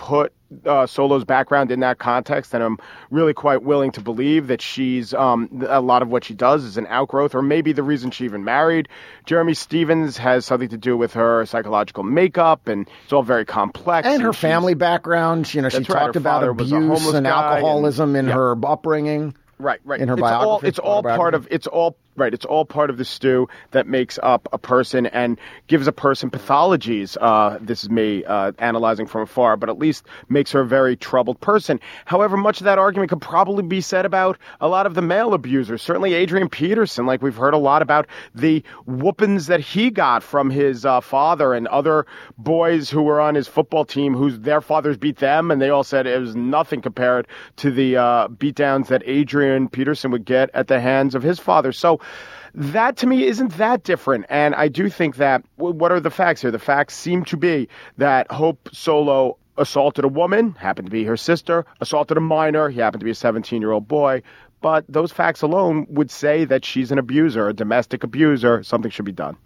uh, Solo's background in that context, and I'm really quite willing to believe that she's um, a lot of what she does is an outgrowth, or maybe the reason she even married Jeremy Stevens has something to do with her psychological makeup, and it's all very complex. And her family background. You know, she That's right, talked her about father was a abuse homeless and guy, alcoholism and- in yeah. her upbringing. Right, right. In her it's biography, all it's all autobiography. part of it's all right. It's all part of the stew that makes up a person and gives a person pathologies. Uh, this is me uh, analyzing from afar, but at least makes her a very troubled person. However, much of that argument could probably be said about a lot of the male abusers. Certainly, Adrian Peterson. Like we've heard a lot about the whoopings that he got from his uh, father and other boys who were on his football team, whose their fathers beat them, and they all said it was nothing compared to the uh, beatdowns that Adrian Peterson would get at the hands of his father. So that to me isn't that different. And I do think that, what are the facts here? The facts seem to be that Hope Solo assaulted a woman, happened to be her sister, assaulted a minor, he happened to be a seventeen-year-old boy. But those facts alone would say that she's an abuser, a domestic abuser. Something should be done.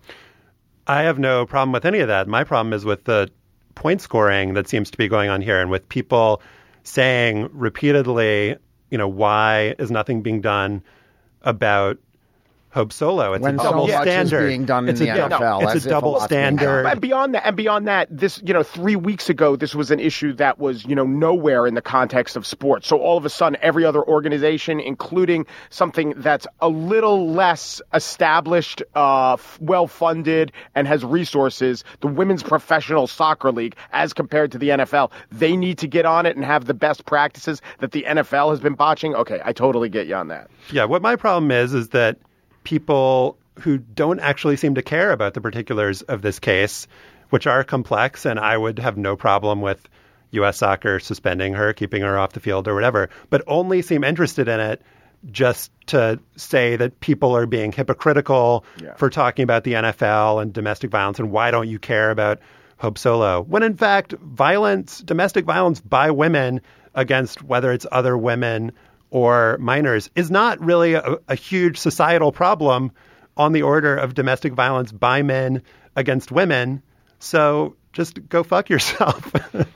I have no problem with any of that. My problem is with the point scoring that seems to be going on here, and with people saying repeatedly, you know, why is nothing being done about Hope Solo? It's When a so double much is standard. being done in it's the a, N F L, It's as a if a double lot's being standard. done. And beyond that, and beyond that, this, you know, three weeks ago, this was an issue that was, you know, nowhere in the context of sports. So all of a sudden, every other organization, including something that's a little less established, uh, f- well-funded, and has resources, the Women's Professional Soccer League, as compared to the N F L, they need to get on it and have the best practices that the N F L has been botching. Okay, I totally get you on that. Yeah, what my problem is, is that people who don't actually seem to care about the particulars of this case, which are complex, and I would have no problem with U S Soccer suspending her, keeping her off the field or whatever, but only seem interested in it just to say that people are being hypocritical Yeah. for talking about the N F L and domestic violence, and why don't you care about Hope Solo? When in fact, violence, domestic violence by women against whether it's other women or minors is not really a, a huge societal problem on the order of domestic violence by men against women. So just go fuck yourself.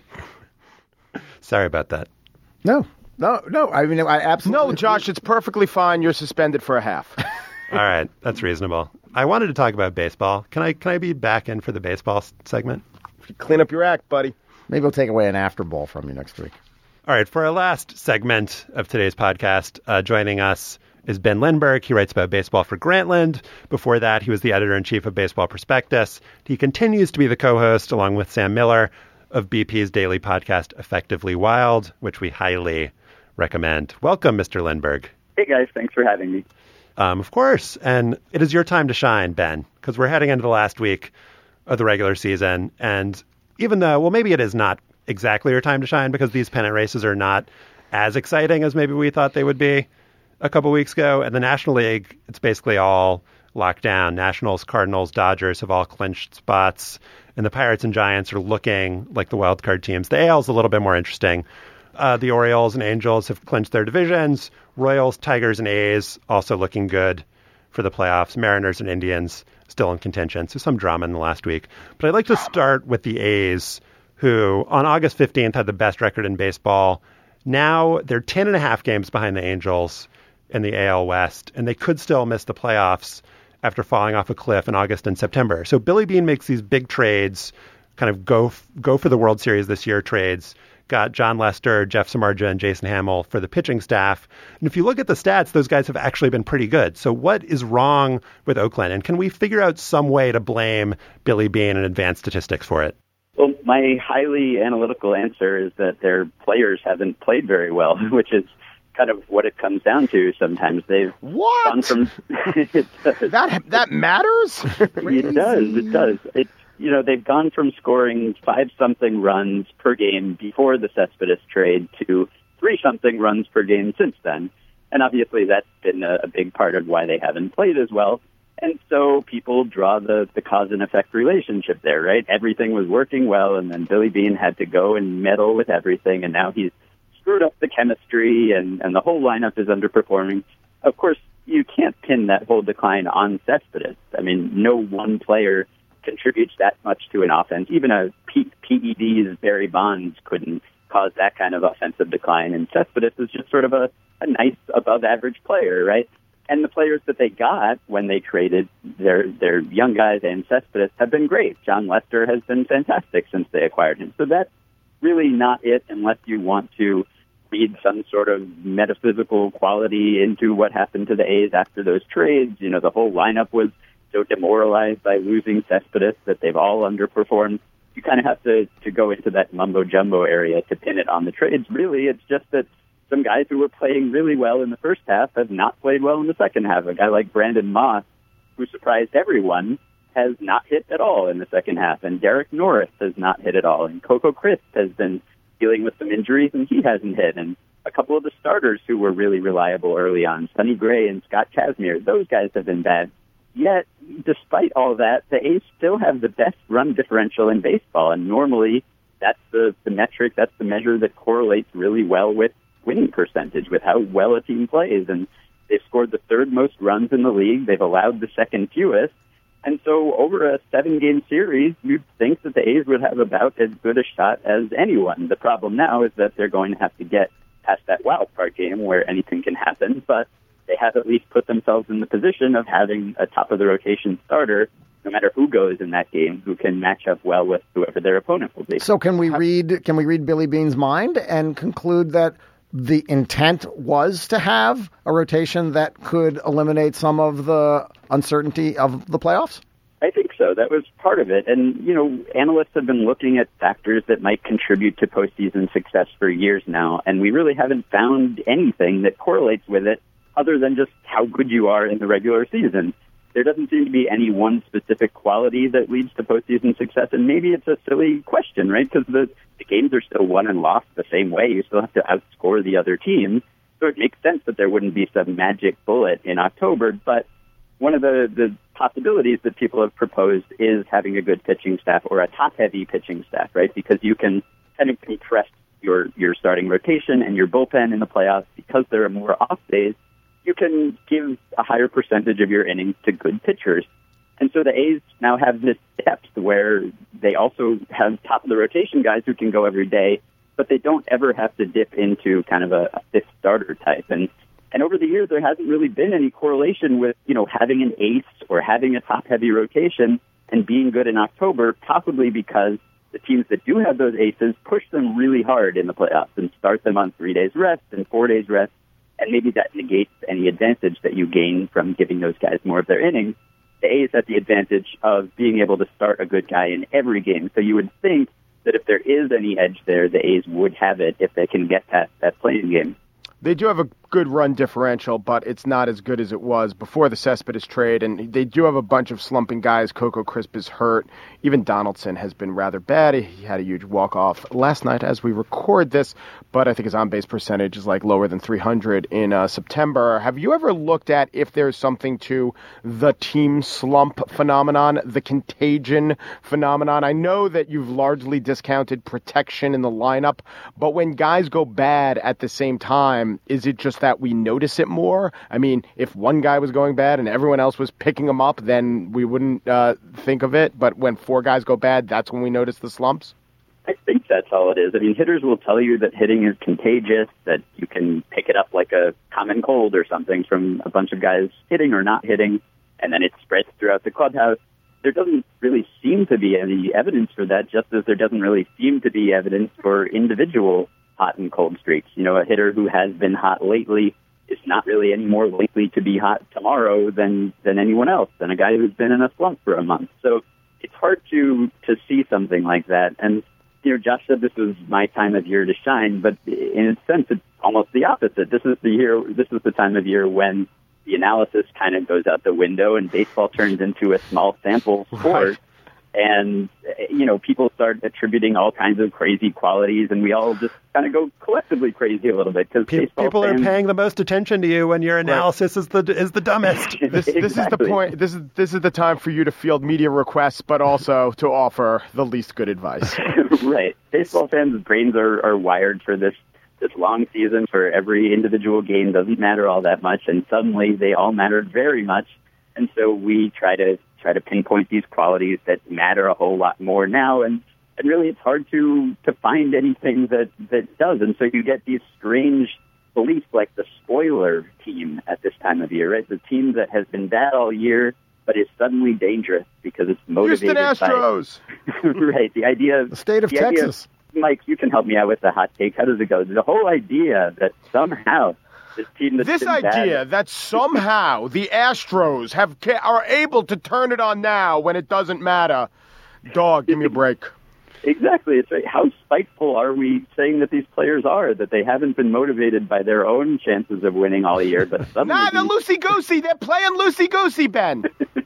Sorry about that. No, no, no. I mean, I absolutely. No, Josh, it's perfectly fine. You're suspended for a half. All right, that's reasonable. I wanted to talk about baseball. Can I can I be back in for the baseball s- segment? Clean up your act, buddy. Maybe we'll take away an after ball from you next week. All right, for our last segment of today's podcast, uh, joining us is Ben Lindbergh. He writes about baseball for Grantland. Before that, he was the editor-in-chief of Baseball Prospectus. He continues to be the co-host, along with Sam Miller, of B P's daily podcast, Effectively Wild, which we highly recommend. Welcome, Mister Lindbergh. Hey, guys. Thanks for having me. Um, of course. And it is your time to shine, Ben, because we're heading into the last week of the regular season. And even though, well, maybe it is not exactly your time to shine, because these pennant races are not as exciting as maybe we thought they would be a couple weeks ago. And the National League, it's basically all locked down. Nationals, Cardinals, Dodgers have all clinched spots, and the Pirates and Giants are looking like the wild card teams. The A L is a little bit more interesting. Uh, the Orioles and Angels have clinched their divisions. Royals, Tigers, and A's also looking good for the playoffs. Mariners and Indians still in contention. So some drama in the last week. But I'd like to start with the A's, who on August fifteenth had the best record in baseball. Now they're ten and a half games behind the Angels in the A L West, and they could still miss the playoffs after falling off a cliff in August and September. So Billy Beane makes these big trades, kind of go go for the World Series this year trades. Got John Lester, Jeff Samardzija, and Jason Hamill for the pitching staff. And if you look at the stats, those guys have actually been pretty good. So what is wrong with Oakland? And can we figure out some way to blame Billy Beane and advanced statistics for it? Well, my highly analytical answer is that their players haven't played very well, which is kind of what it comes down to. Sometimes they've What? gone from it does. That that matters? It does. It does. It you know they've gone from scoring five something runs per game before the Cespedes trade to three something runs per game since then, and obviously that's been a, a big part of why they haven't played as well. And so people draw the, the cause and effect relationship there, right? Everything was working well, and then Billy Beane had to go and meddle with everything, and now he's screwed up the chemistry, and, and the whole lineup is underperforming. Of course, you can't pin that whole decline on Cespedes. I mean, no one player contributes that much to an offense. Even a P- PED's Barry Bonds couldn't caused that kind of offensive decline. And Cespedes is just sort of a, a nice above-average player, right? And the players that they got when they traded their their young guys and Cespedes have been great. John Lester has been fantastic since they acquired him. So that's really not it unless you want to read some sort of metaphysical quality into what happened to the A's after those trades. You know, the whole lineup was so demoralized by losing Cespedes that they've all underperformed. You kind of have to, to go into that mumbo-jumbo area to pin it on the trades. Really, it's just that some guys who were playing really well in the first half have not played well in the second half. A guy like Brandon Moss, who surprised everyone, has not hit at all in the second half. And Derek Norris has not hit at all. And Coco Crisp has been dealing with some injuries, and he hasn't hit. And a couple of the starters who were really reliable early on, Sonny Gray and Scott Kazmir, those guys have been bad. Yet, despite all that, the A's still have the best run differential in baseball. And normally, that's the, the metric, that's the measure that correlates really well with winning percentage, with how well a team plays. And they've scored the third most runs in the league. They've allowed the second fewest. And so over a seven-game series, you'd think that the A's would have about as good a shot as anyone. The problem now is that they're going to have to get past that wild card game where anything can happen, but they have at least put themselves in the position of having a top-of-the-rotation starter, no matter who goes in that game, who can match up well with whoever their opponent will be. So can we read can we read Billy Beane's mind and conclude that the intent was to have a rotation that could eliminate some of the uncertainty of the playoffs? I think so. That was part of it. And, you know, analysts have been looking at factors that might contribute to postseason success for years now, and we really haven't found anything that correlates with it other than just how good you are in the regular season. There doesn't seem to be any one specific quality that leads to postseason success, and maybe it's a silly question, right? Because the, the games are still won and lost the same way. You still have to outscore the other team. So it makes sense that there wouldn't be some magic bullet in October. But one of the, the possibilities that people have proposed is having a good pitching staff or a top-heavy pitching staff, right? Because you can kind of compress your, your starting rotation and your bullpen in the playoffs because there are more off days. You can give a higher percentage of your innings to good pitchers. And so the A's now have this depth where they also have top-of-the-rotation guys who can go every day, but they don't ever have to dip into kind of a, a fifth starter type. And and over the years, there hasn't really been any correlation with, you know, having an ace or having a top-heavy rotation and being good in October, possibly because the teams that do have those aces push them really hard in the playoffs and start them on three days rest and four days rest. And maybe that negates any advantage that you gain from giving those guys more of their innings. The A's have the advantage of being able to start a good guy in every game. So you would think that if there is any edge there, the A's would have it if they can get past that playing game. They do have a good run differential, but it's not as good as it was before the Cespedes trade, and they do have a bunch of slumping guys. Coco Crisp is hurt. Even Donaldson has been rather bad. He had a huge walk-off last night as we record this, but I think his on-base percentage is like lower than three hundred in uh, September. Have you ever looked at if there's something to the team slump phenomenon, the contagion phenomenon? I know that you've largely discounted protection in the lineup, but when guys go bad at the same time, is it just that we notice it more? I mean, if one guy was going bad and everyone else was picking him up, then we wouldn't uh, think of it. But when four guys go bad, that's when we notice the slumps? I think that's all it is. I mean, hitters will tell you that hitting is contagious, that you can pick it up like a common cold or something from a bunch of guys hitting or not hitting, and then it spreads throughout the clubhouse. There doesn't really seem to be any evidence for that, just as there doesn't really seem to be evidence for individual hot and cold streaks. You know, a hitter who has been hot lately is not really any more likely to be hot tomorrow than, than anyone else, than a guy who's been in a slump for a month. So it's hard to, to see something like that. And, you know, Josh said this was my time of year to shine, but in a sense, it's almost the opposite. This is the year, this is the time of year when the analysis kind of goes out the window and baseball turns into a small sample sport. Right. And, you know, people start attributing all kinds of crazy qualities, and we all just kind of go collectively crazy a little bit. Because Pe- people fans... are paying the most attention to you when your analysis right. is the is the dumbest. this, exactly. this is the point. This is this is the time for you to field media requests, but also to offer the least good advice. Right. Baseball fans' brains are, are wired for this this long season. For every individual game doesn't matter all that much, and suddenly they all matter very much. And so we try to try to pinpoint these qualities that matter a whole lot more now. And And really, it's hard to, to find anything that, that does. And so you get these strange beliefs like the spoiler team at this time of year, right? The team that has been bad all year, but is suddenly dangerous because it's motivated Houston Astros. by... right, the idea of... The state of the Texas. Idea, Mike, you can help me out with the hot take. How does it go? The whole idea that somehow this team that's This been idea bad, that somehow the Astros have are able to turn it on now when it doesn't matter. Dog, give me a break. Exactly. It's right. How spiteful are we saying that these players are, that they haven't been motivated by their own chances of winning all year, but suddenly... Nah, they're loosey-goosey. They're playing loosey-goosey, Ben.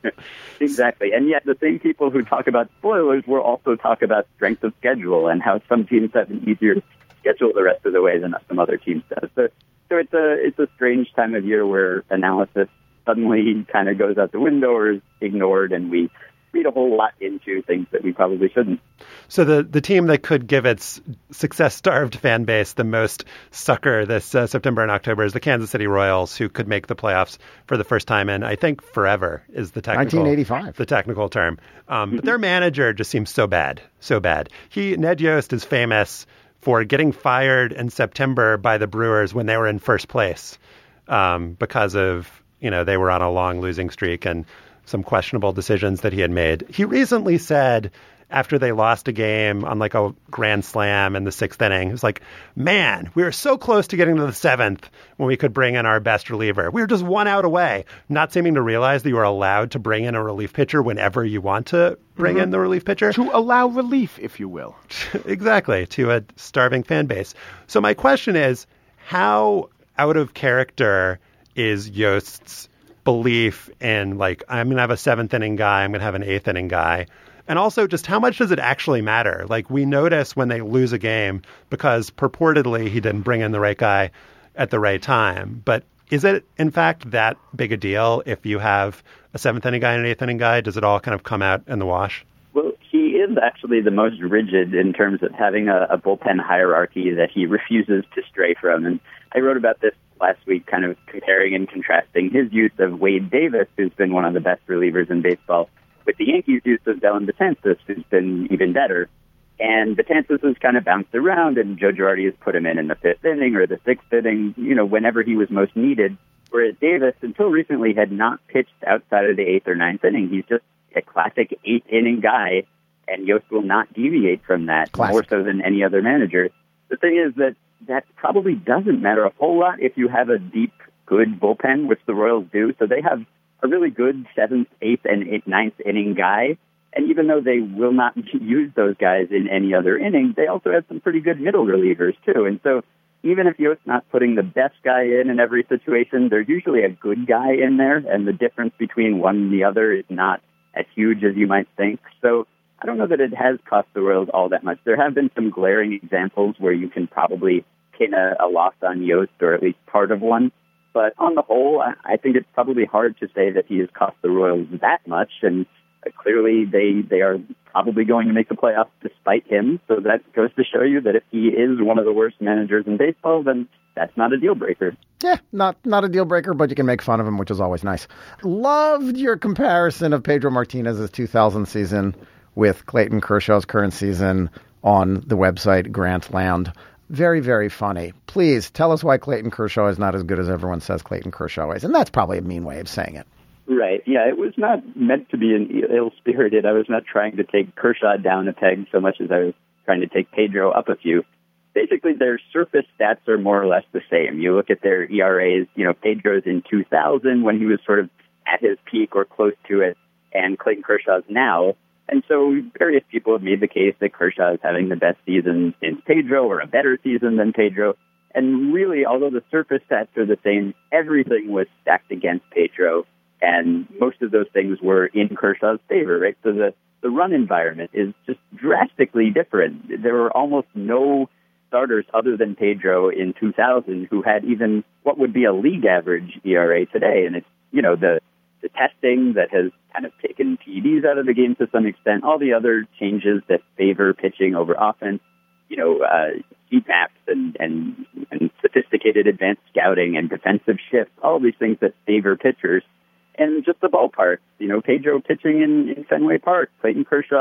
Exactly. And yet the same people who talk about spoilers will also talk about strength of schedule and how some teams have an easier schedule the rest of the way than some other teams do. So, so it's a it's a strange time of year where analysis suddenly kind of goes out the window or is ignored, and we read a whole lot into things that we probably shouldn't. So the, the team that could give its success-starved fan base the most succor this uh, September and October is the Kansas City Royals, who could make the playoffs for the first time in, I think, forever is the technical nineteen eighty-five the technical term. Um, but their manager just seems so bad, so bad. He Ned Yost is famous for getting fired in September by the Brewers when they were in first place um, because of, you know, they were on a long losing streak and some questionable decisions that he had made. He recently said, after they lost a game on like a grand slam in the sixth inning, he was like, man, we were so close to getting to the seventh when we could bring in our best reliever. We were just one out away, not seeming to realize that you are allowed to bring in a relief pitcher whenever you want to bring mm-hmm. in the relief pitcher. To allow relief, if you will. Exactly, to a starving fan base. So my question is, how out of character is Yost's belief in, like, I'm going to have a seventh inning guy, I'm going to have an eighth inning guy? And also, just how much does it actually matter? Like, we notice when they lose a game because purportedly he didn't bring in the right guy at the right time. But is it, in fact, that big a deal if you have a seventh inning guy and an eighth inning guy? Does it all kind of come out in the wash? Well, he is actually the most rigid in terms of having a, a bullpen hierarchy that he refuses to stray from. And I wrote about this last week, kind of comparing and contrasting his use of Wade Davis, who's been one of the best relievers in baseball, with the Yankees' use of Dellin Betances, who's been even better. And Betances has kind of bounced around, and Joe Girardi has put him in in the fifth inning or the sixth inning, you know, whenever he was most needed. Whereas Davis, until recently, had not pitched outside of the eighth or ninth inning. He's just a classic eighth-inning guy, and Yost will not deviate from that, classic. More so than any other manager. The thing is that that probably doesn't matter a whole lot if you have a deep, good bullpen, which the Royals do. So they have a really good seventh, eighth, and eighth, ninth inning guy. And even though they will not use those guys in any other inning, they also have some pretty good middle relievers, too. And so even if Yost's not putting the best guy in in every situation, there's usually a good guy in there, and the difference between one and the other is not as huge as you might think. So I don't know that it has cost the Royals all that much. There have been some glaring examples where you can probably pin a, a loss on Yost, or at least part of one. But on the whole, I think it's probably hard to say that he has cost the Royals that much. And clearly they, they are probably going to make the playoffs despite him. So that goes to show you that if he is one of the worst managers in baseball, then that's not a deal breaker. Yeah, not not a deal breaker, but you can make fun of him, which is always nice. Loved your comparison of Pedro Martinez's two thousand season with Clayton Kershaw's current season on the website Grantland. Very, very funny. Please tell us why Clayton Kershaw is not as good as everyone says Clayton Kershaw is. And that's probably a mean way of saying it. Right. Yeah, it was not meant to be an ill-spirited. I was not trying to take Kershaw down a peg so much as I was trying to take Pedro up a few. Basically, their surface stats are more or less the same. You look at their E R As, you know, Pedro's in two thousand when he was sort of at his peak or close to it, and Clayton Kershaw's now. And so various people have made the case that Kershaw is having the best season since Pedro, or a better season than Pedro. And really, although the surface stats are the same, everything was stacked against Pedro. And most of those things were in Kershaw's favor, right? So the, the run environment is just drastically different. There were almost no starters other than Pedro in two thousand who had even what would be a league average E R A today. And it's, you know, the the testing that has kind of taken P E Ds out of the game to some extent, all the other changes that favor pitching over offense, you know, uh, heat maps and, and, and sophisticated advanced scouting and defensive shifts, all these things that favor pitchers. And just the ballpark, you know, Pedro pitching in, in Fenway Park, Clayton Kershaw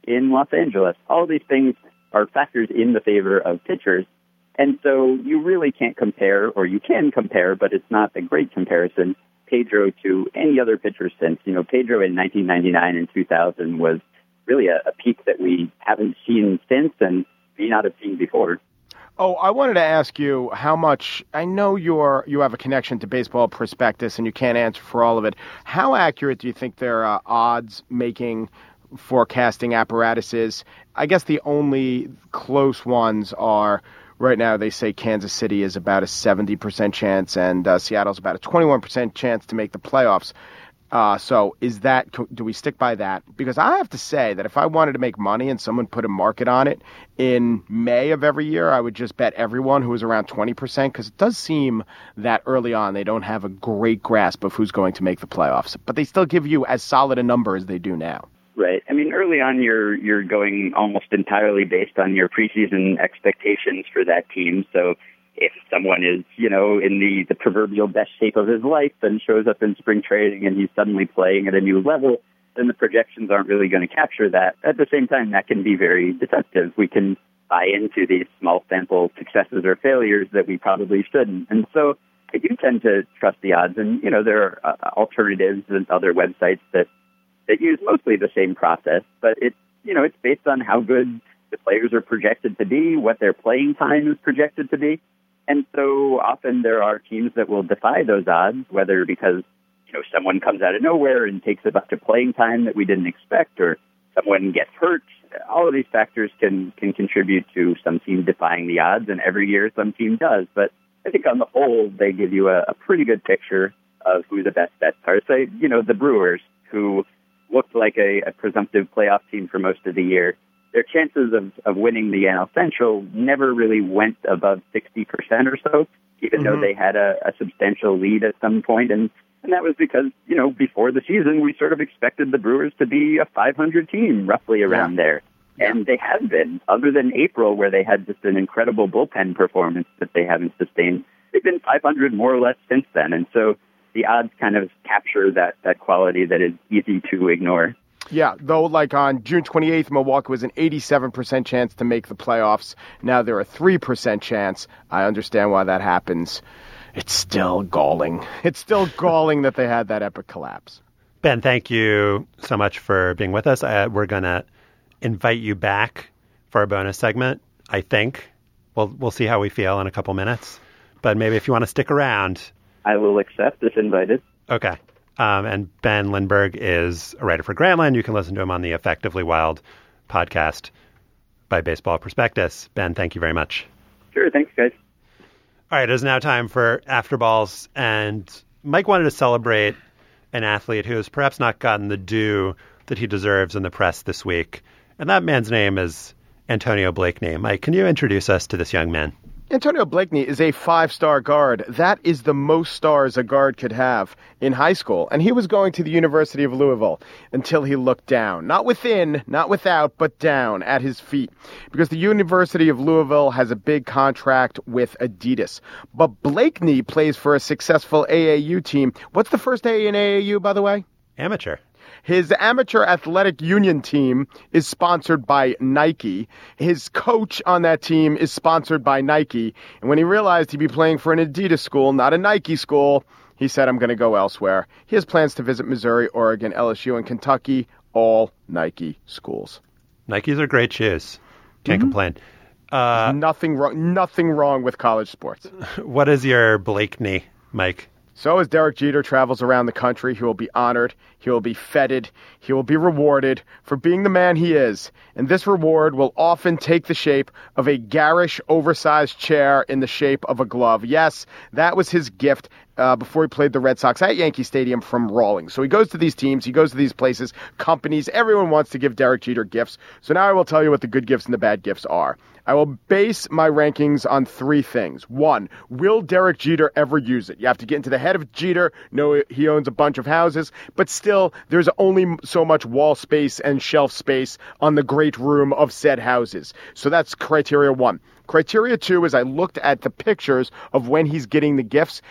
in Los Angeles. All of these things are factors in the favor of pitchers. And so you really can't compare, or you can compare, but it's not a great comparison, Pedro to any other pitcher since. You know, Pedro in nineteen ninety-nine and two thousand was really a, a peak that we haven't seen since and may not have seen before. Oh, I wanted to ask you how much, I know you're, you have a connection to Baseball Prospectus and you can't answer for all of it. How accurate do you think their uh, odds-making forecasting apparatus is? I guess the only close ones are, right now they say Kansas City is about a seventy percent chance and uh, Seattle's about a twenty-one percent chance to make the playoffs. Uh, so is that, do we stick by that? Because I have to say that if I wanted to make money and someone put a market on it in May of every year, I would just bet everyone who is around twenty percent, because it does seem that early on they don't have a great grasp of who's going to make the playoffs. But they still give you as solid a number as they do now. Right. I mean, early on, you're you're going almost entirely based on your preseason expectations for that team. So if someone is, you know, in the, the proverbial best shape of his life and shows up in spring training and he's suddenly playing at a new level, then the projections aren't really going to capture that. At the same time, that can be very deceptive. We can buy into these small sample successes or failures that we probably shouldn't. And so I do tend to trust the odds. And, you know, there are uh, alternatives and other websites that that use mostly the same process, but it's, you know, it's based on how good the players are projected to be, what their playing time is projected to be. And so often there are teams that will defy those odds, whether because, you know, someone comes out of nowhere and takes a bunch of playing time that we didn't expect, or someone gets hurt. All of these factors can, can contribute to some team defying the odds, and every year some team does. But I think on the whole, they give you a, a pretty good picture of who the best bets are. Say, you know, the Brewers, who looked like a, a presumptive playoff team for most of the year, their chances of, of winning the N L Central never really went above sixty percent or so, even mm-hmm. though they had a, a substantial lead at some point. And, and that was because, you know, before the season, we sort of expected the Brewers to be a five hundred team, roughly around yeah. there. Yeah. And they have been, other than April, where they had just an incredible bullpen performance that they haven't sustained. They've been five hundred more or less since then. And so the odds kind of capture that, that quality that is easy to ignore. Yeah, though, like on June twenty-eighth, Milwaukee was an eighty-seven percent chance to make the playoffs. Now they're a three percent chance. I understand why that happens. It's still galling. It's still galling that they had that epic collapse. Ben, thank you so much for being with us. Uh, we're going to invite you back for a bonus segment, I think. We'll, we'll see how we feel in a couple minutes. But maybe if you want to stick around. I will accept if invited. Okay. Um, and Ben Lindbergh is a writer for Grantland. You can listen to him on the Effectively Wild podcast by Baseball Prospectus. Ben, thank you very much. Sure. Thanks, guys. All right. It is now time for After Balls. And Mike wanted to celebrate an athlete who has perhaps not gotten the due that he deserves in the press this week. And that man's name is Antonio Blakeney. Mike, can you introduce us to this young man? Antonio Blakeney is a five-star guard. That is the most stars a guard could have in high school. And he was going to the University of Louisville until he looked down. Not within, not without, but down at his feet. Because the University of Louisville has a big contract with Adidas. But Blakeney plays for a successful A A U team. What's the first A in A A U, by the way? Amateur. His amateur athletic union team is sponsored by Nike. His coach on that team is sponsored by Nike. And when he realized he'd be playing for an Adidas school, not a Nike school, he said, I'm going to go elsewhere. He has plans to visit Missouri, Oregon, L S U, and Kentucky, all Nike schools. Nikes are great shoes. Can't mm-hmm. complain. Uh, nothing wrong, nothing wrong with college sports. What is your Blakeney, Mike? So as Derek Jeter travels around the country, he will be honored, he will be feted, he will be rewarded for being the man he is. And this reward will often take the shape of a garish, oversized chair in the shape of a glove. Yes, that was his gift uh, before he played the Red Sox at Yankee Stadium from Rawlings. So he goes to these teams, he goes to these places, companies, everyone wants to give Derek Jeter gifts. So now I will tell you what the good gifts and the bad gifts are. I will base my rankings on three things. One, will Derek Jeter ever use it? You have to get into the head of Jeter, know he owns a bunch of houses, but still, there's only so much wall space and shelf space on the great room of said houses. So that's criteria one. Criteria two is I looked at the pictures of when he's getting the gifts, and I tried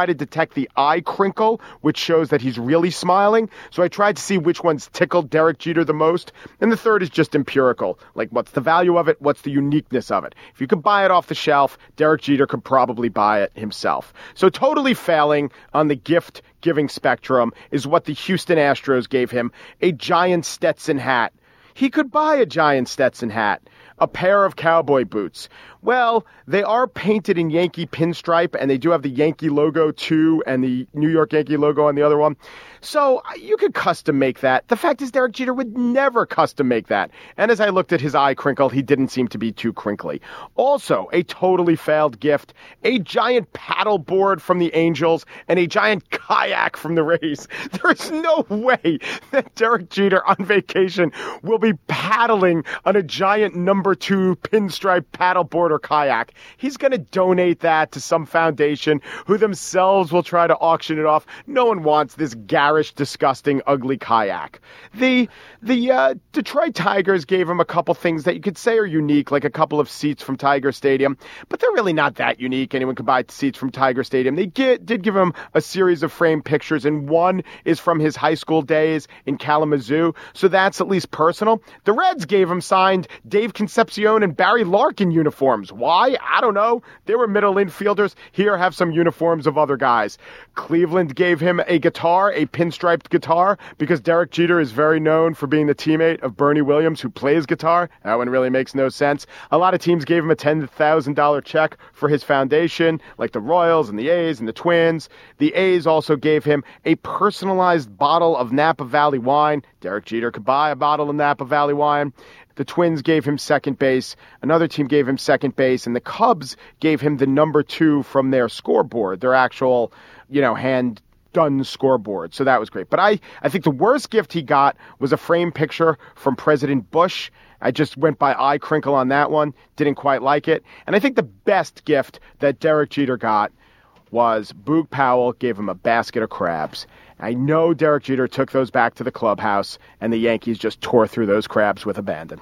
try to detect the eye crinkle, which shows that he's really smiling. So I tried to see which ones tickled Derek Jeter the most. And the third is just empirical. Like, what's the value of it? What's the uniqueness of it? If you could buy it off the shelf, Derek Jeter could probably buy it himself. So totally failing on the gift giving spectrum is what the Houston Astros gave him, a giant Stetson hat. He could buy a giant Stetson hat, a pair of cowboy boots. Well, they are painted in Yankee pinstripe, and they do have the Yankee logo too, and the New York Yankee logo on the other one. So you could custom make that. The fact is, Derek Jeter would never custom make that. And as I looked at his eye crinkle, he didn't seem to be too crinkly. Also, a totally failed gift, a giant paddle board from the Angels and a giant kayak from the Rays. There's no way that Derek Jeter on vacation will be paddling on a giant number two pinstripe paddleboard or kayak. He's going to donate that to some foundation who themselves will try to auction it off. No one wants this garish, disgusting, ugly kayak. The the uh, Detroit Tigers gave him a couple things that you could say are unique, like a couple of seats from Tiger Stadium, but they're really not that unique. Anyone could buy seats from Tiger Stadium. They get, did give him a series of framed pictures, and one is from his high school days in Kalamazoo, so that's at least personal. The Reds gave him signed Dave Concepcion and Barry Larkin uniforms. Why? I don't know. They were middle infielders. Here, have some uniforms of other guys. Cleveland gave him a guitar, a pinstriped guitar, because Derek Jeter is very known for being the teammate of Bernie Williams, who plays guitar. That one really makes no sense. A lot of teams gave him a ten thousand dollars check for his foundation, like the Royals and the A's and the Twins. The A's also gave him a personalized bottle of Napa Valley wine. Derek Jeter could buy a bottle of Napa Valley wine. The Twins gave him second base. Another team gave him second base. And the Cubs gave him the number two from their scoreboard, their actual, you know, hand done scoreboard. So that was great. But I, I think the worst gift he got was a framed picture from President Bush. I just went by eye crinkle on that one. Didn't quite like it. And I think the best gift that Derek Jeter got was Boog Powell gave him a basket of crabs. I know Derek Jeter took those back to the clubhouse, and the Yankees just tore through those crabs with abandon.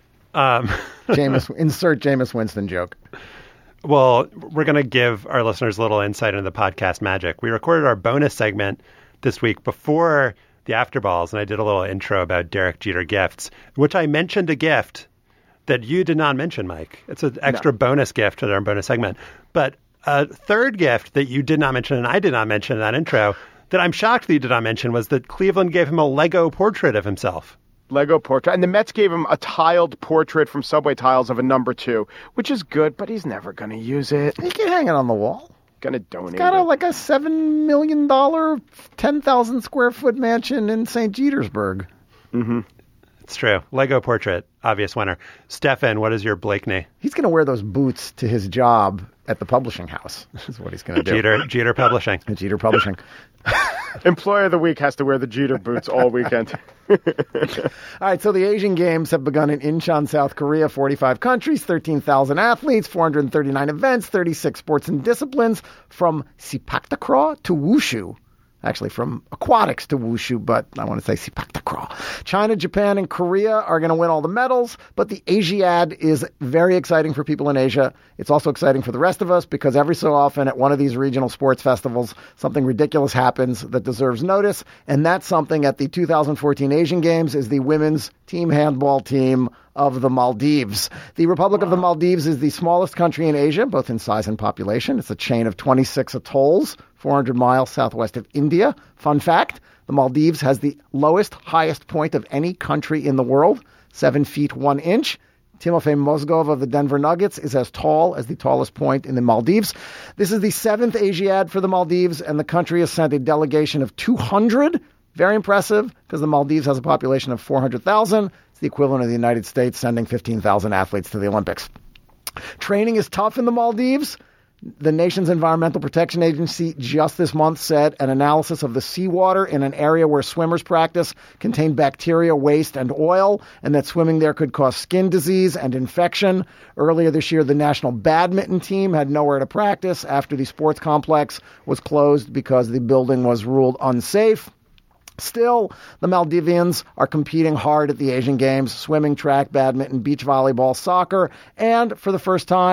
Um, Jameis, insert Jameis Winston joke. Well, we're going to give our listeners a little insight into the podcast magic. We recorded our bonus segment this week before the After Balls, and I did a little intro about Derek Jeter gifts, which I mentioned a gift that you did not mention, Mike. It's an extra no. bonus gift to our bonus segment. But a third gift that you did not mention, and I did not mention in that intro, that I'm shocked that you did not mention, was that Cleveland gave him a Lego portrait of himself. Lego portrait. And the Mets gave him a tiled portrait from Subway Tiles of a number two, which is good, but he's never going to use it. He can hang it on the wall. Going to donate He's got a, it. like a seven million dollars, ten thousand square foot mansion in Saint Petersburg. Mm-hmm. It's true. Lego portrait, obvious winner. Stefan, what is your Blakeney? He's going to wear those boots to his job at the publishing house. This is what he's going to do. Jeter, Jeter Publishing. Jeter Publishing. Employee of the week has to wear the Jeter boots all weekend. All right, so the Asian Games have begun in Incheon, South Korea. forty-five countries, thirteen thousand athletes, four hundred thirty-nine events, thirty-six sports and disciplines, from sepak takraw to wushu. Actually, from aquatics to wushu, but I want to say sepak takraw. China, Japan, and Korea are going to win all the medals, but the Asiad is very exciting for people in Asia. It's also exciting for the rest of us because every so often at one of these regional sports festivals, something ridiculous happens that deserves notice, and that's something at the two thousand fourteen Asian Games is the women's team handball team of the Maldives. The Republic of the Maldives is the smallest country in Asia, both in size and population. It's a chain of twenty-six atolls, four hundred miles southwest of India. Fun fact, the Maldives has the lowest, highest point of any country in the world, seven feet, one inch. Timofey Mozgov of the Denver Nuggets is as tall as the tallest point in the Maldives. This is the seventh Asiad for the Maldives, and the country has sent a delegation of two hundred. Very impressive, because the Maldives has a population of four hundred thousand. It's the equivalent of the United States sending fifteen thousand athletes to the Olympics. Training is tough in the Maldives. The nation's Environmental Protection Agency just this month said an analysis of the seawater in an area where swimmers practice contained bacteria, waste, and oil, and that swimming there could cause skin disease and infection. Earlier this year, the national badminton team had nowhere to practice after the sports complex was closed because the building was ruled unsafe. Still, the Maldivians are competing hard at the Asian Games, swimming, track, badminton, beach volleyball, soccer, and for the first time,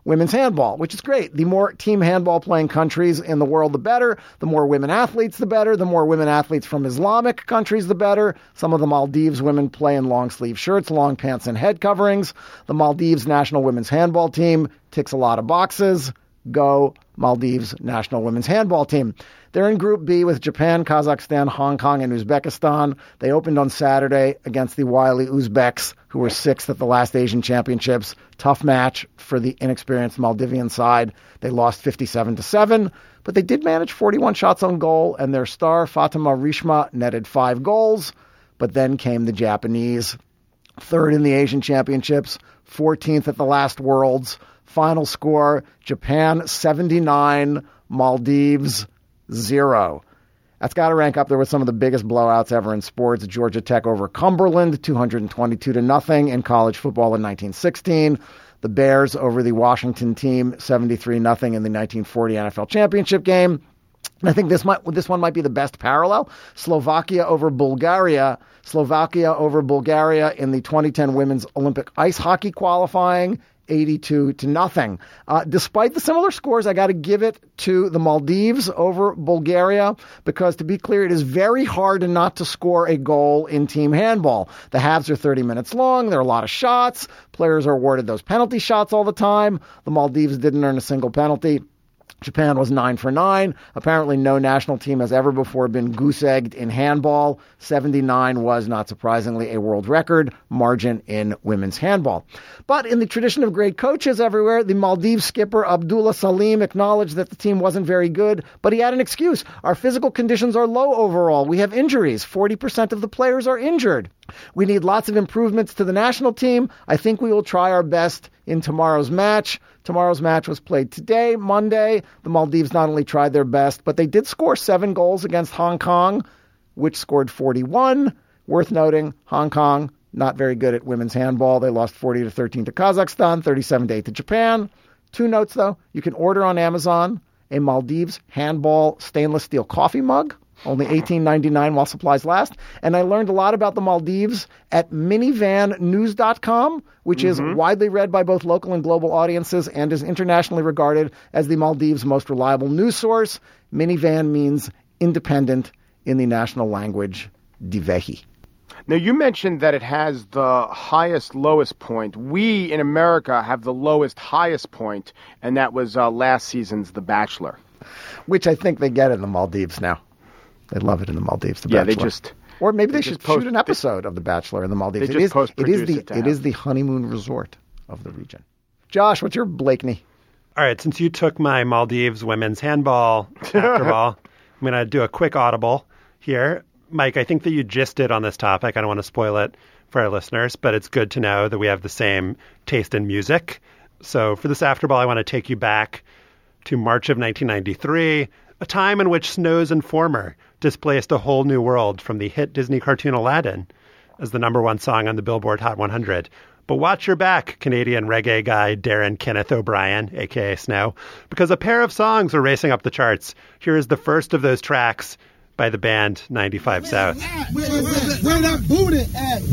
women's handball, which is great. The more team handball playing countries in the world, the better. The more women athletes, the better. The more women athletes from Islamic countries, the better. Some of the Maldives women play in long sleeve shirts, long pants, and head coverings. The Maldives national women's handball team ticks a lot of boxes. Go Maldives national women's handball team. They're in Group B with Japan, Kazakhstan, Hong Kong, and Uzbekistan. They opened on Saturday against the wily Uzbeks, who were sixth at the last Asian Championships. Tough match for the inexperienced Maldivian side. They lost fifty-seven to seven, but they did manage forty-one shots on goal, and their star, Fatima Rishma, netted five goals. But then came the Japanese, third in the Asian Championships, fourteenth at the last Worlds. Final score, Japan seventy-nine, Maldives zero. That's got to rank up there with some of the biggest blowouts ever in sports. Georgia Tech over Cumberland, two hundred twenty-two to nothing in college football in nineteen sixteen. The Bears over the Washington team, seventy-three nothing in the nineteen forty N F L championship game. And I think this might this one might be the best parallel. Slovakia over Bulgaria. Slovakia over Bulgaria in the twenty ten Women's Olympic Ice Hockey qualifying. eighty-two to nothing. Uh, despite the similar scores, I got to give it to the Maldives over Bulgaria because, to be clear, it is very hard not to score a goal in team handball. The halves are thirty minutes long. There are a lot of shots. Players are awarded those penalty shots all the time. The Maldives didn't earn a single penalty. Japan was nine for nine. Apparently no national team has ever before been goose-egged in handball. seventy-nine was, not surprisingly, a world record margin in women's handball. But in the tradition of great coaches everywhere, the Maldives skipper Abdullah Salim acknowledged that the team wasn't very good, but he had an excuse. Our physical conditions are low overall. We have injuries. forty percent of the players are injured. We need lots of improvements to the national team. I think we will try our best in tomorrow's match. Tomorrow's match was played today, Monday. The Maldives not only tried their best, but they did score seven goals against Hong Kong, which scored forty-one. Worth noting, Hong Kong, not very good at women's handball. They lost forty to thirteen to Kazakhstan, thirty-seven to eight to Japan. Two notes, though. You can order on Amazon a Maldives handball stainless steel coffee mug. Only eighteen ninety-nine while supplies last. And I learned a lot about the Maldives at minivan news dot com, which mm-hmm. is widely read by both local and global audiences and is internationally regarded as the Maldives' most reliable news source. Minivan means independent in the national language, Divehi. Now, you mentioned that it has the highest lowest point. We in America have the lowest highest point, and that was uh, last season's The Bachelor. Which I think they get in the Maldives now. They love it in the Maldives, The yeah, Bachelor. they just... Or maybe they, they should post, shoot an episode they, of The Bachelor in the Maldives. They it just is, post-produce it is the it to It have. is the honeymoon resort of the region. Josh, what's your Blakeney? All right, since you took my Maldives women's handball after ball, I'm going to do a quick audible here. Mike, I think that you just did on this topic. I don't want to spoil it for our listeners, but it's good to know that we have the same taste in music. So for this after ball, I want to take you back to March of nineteen ninety-three, a time in which Snow's Informer displaced a whole new world from the hit Disney cartoon Aladdin as the number one song on the Billboard Hot one hundred. But watch your back, Canadian reggae guy Darren Kenneth O'Brien, a k a. Snow, because a pair of songs are racing up the charts. Here is the first of those tracks by the band ninety-five South. Where, where, where that booty at?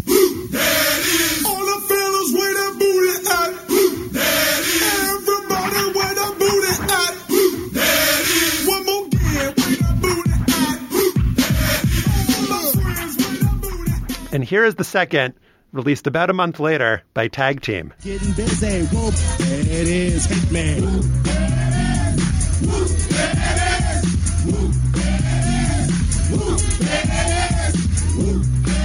All the fellas, where that booty at? Everybody, where that booty at? One more again, where that booty at? All my friends, where that booty at? And here is the second, released about a month later by Tag Team. Getting busy, whoop, there it is, Hitman. Whoop, there it is, whoop, there it is, whoop, whoop, there it is, whoop,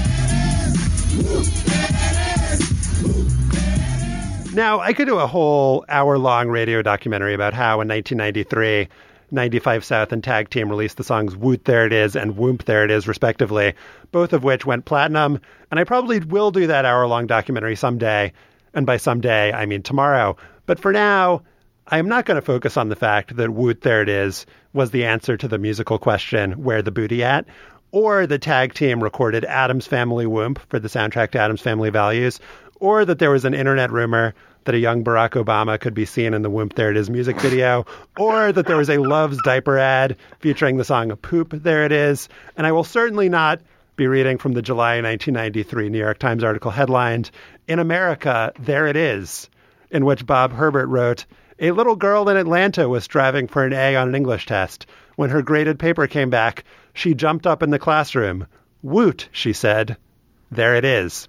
whoop, there it is, whoop. Now, I could do a whole hour-long radio documentary about how in nineteen ninety-three, ninety-five South and Tag Team released the songs Woot There It Is and Whoomp There It Is, respectively, both of which went platinum. And I probably will do that hour-long documentary someday. And by someday, I mean tomorrow. But for now, I am not going to focus on the fact that Woot There It Is was the answer to the musical question, Where the Booty At? Or the Tag Team recorded Addams Family Whoomp for the soundtrack to Addams Family Values, or that there was an internet rumor that a young Barack Obama could be seen in the Whoomp There It Is music video, or that there was a Love's diaper ad featuring the song Poop There It Is. And I will certainly not be reading from the July nineteen ninety-three New York Times article headlined, In America, There It Is, in which Bob Herbert wrote, A little girl in Atlanta was striving for an A on an English test. When her graded paper came back, she jumped up in the classroom. Woot, she said. There it is.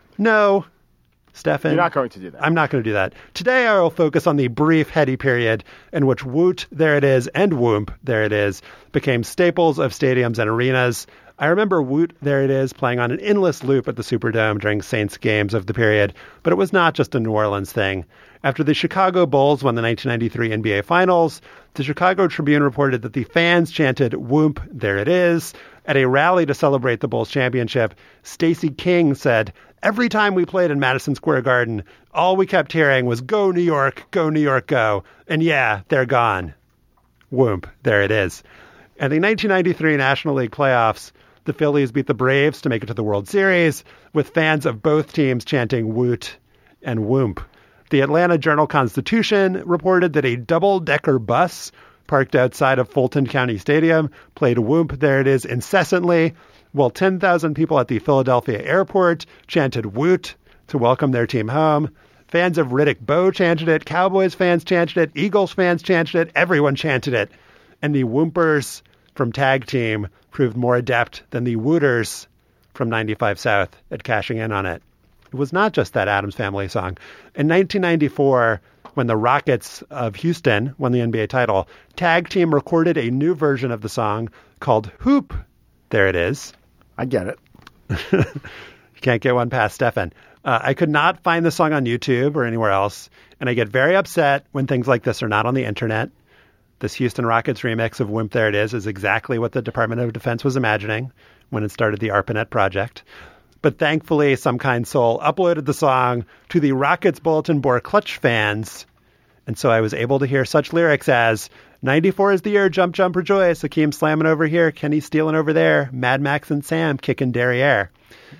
No, Stefan. You're not going to do that. I'm not going to do that. Today I will focus on the brief, heady period in which Woot, there it is, and Whoomp, there it is, became staples of stadiums and arenas. I remember Woot, there it is, playing on an endless loop at the Superdome during Saints games of the period, but it was not just a New Orleans thing. After the Chicago Bulls won the nineteen ninety-three N B A Finals, the Chicago Tribune reported that the fans chanted Whoomp, there it is. At a rally to celebrate the Bulls championship, Stacey King said, every time we played in Madison Square Garden, all we kept hearing was go New York, go New York, go. And yeah, they're gone. Whoomp, there it is. At the nineteen ninety-three National League playoffs, the Phillies beat the Braves to make it to the World Series, with fans of both teams chanting Woot and Whoomp. The Atlanta Journal-Constitution reported that a double-decker bus parked outside of Fulton County Stadium played Whoomp, there it is, incessantly, while ten thousand people at the Philadelphia airport chanted Woot to welcome their team home. Fans of Riddick Bowe chanted it, Cowboys fans chanted it, Eagles fans chanted it, everyone chanted it. And the Whoompers from Tag Team proved more adept than the Wooters from ninety-five South at cashing in on it. It was not just that Addams Family song. In nineteen ninety-four, when the Rockets of Houston won the N B A title, Tag Team recorded a new version of the song called Hoop. There it is. I get it. You can't get one past Stefan. Uh, I could not find the song on YouTube or anywhere else, and I get very upset when things like this are not on the internet. This Houston Rockets remix of Whoomp, There It Is is exactly what the Department of Defense was imagining when it started the ARPANET project. But thankfully, some kind soul uploaded the song to the Rockets Bulletin Board Clutch fans, and so I was able to hear such lyrics as, ninety-four is the year, jump, jump, rejoice, Hakeem slamming over here, Kenny stealing over there, Mad Max and Sam kicking derriere.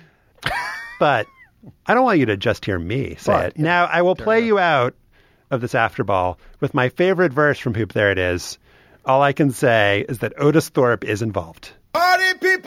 But I don't want you to just hear me say But, it. Now, I will play derriere. you out of this after ball with my favorite verse from Hoop, There It Is. All I can say is that Otis Thorpe is involved. Party people!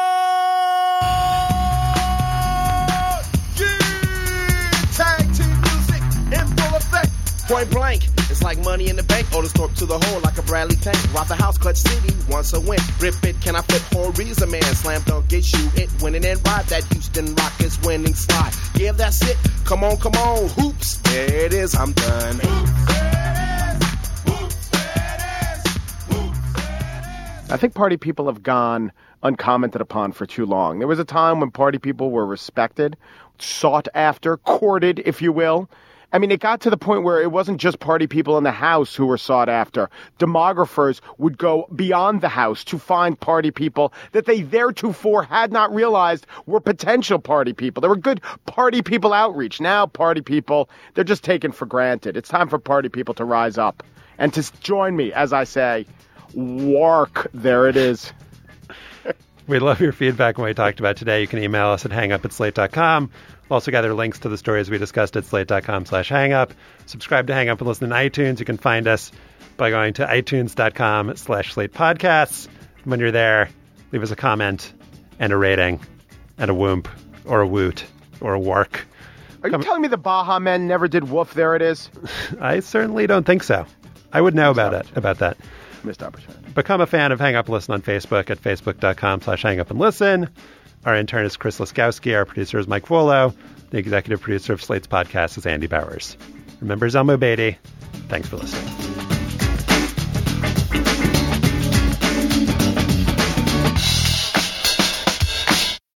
Yeah! Tag team music in full effect. Point blank, it's like money in the bank. Otis Thorpe to the hole like a Bradley tank. Rob the house, clutch city, once a win. Rip it, can I flip Horry's a man? Slam dunk it, shoot it, winning and ride that Houston Rockets winning slide. Yeah, that's it. Come on, come on, hoops. There it is, I'm done. I think party people have gone uncommented upon for too long. There was a time when party people were respected, sought after, courted, if you will. I mean, it got to the point where it wasn't just party people in the house who were sought after. Demographers would go beyond the house to find party people that they theretofore had not realized were potential party people. There were good party people outreach. Now party people, they're just taken for granted. It's time for party people to rise up and to join me, as I say, Wark, there it is. We love your feedback on what we talked about today. You can email us at hangup at slate dot com. We'll also gather links to the stories we discussed at slate dot com slash hangup. Subscribe to Hang Up and listen in iTunes. You can find us by going to itunes dot com slash slate podcasts. When you're there, leave us a comment and a rating and a whoomp or a woot or a wark. Are you telling me the Baha Men never did woof, there it is? I certainly don't think so. I would know about it, about that. Missed opportunity. Become a fan of Hang Up and Listen on Facebook at facebook dot com slash hang up and listen. Our intern is Chris Laskowski. Our producer is Mike Volo. The executive producer of Slate's podcast is Andy Bowers. Remember Zelmo Beatty. Thanks for listening.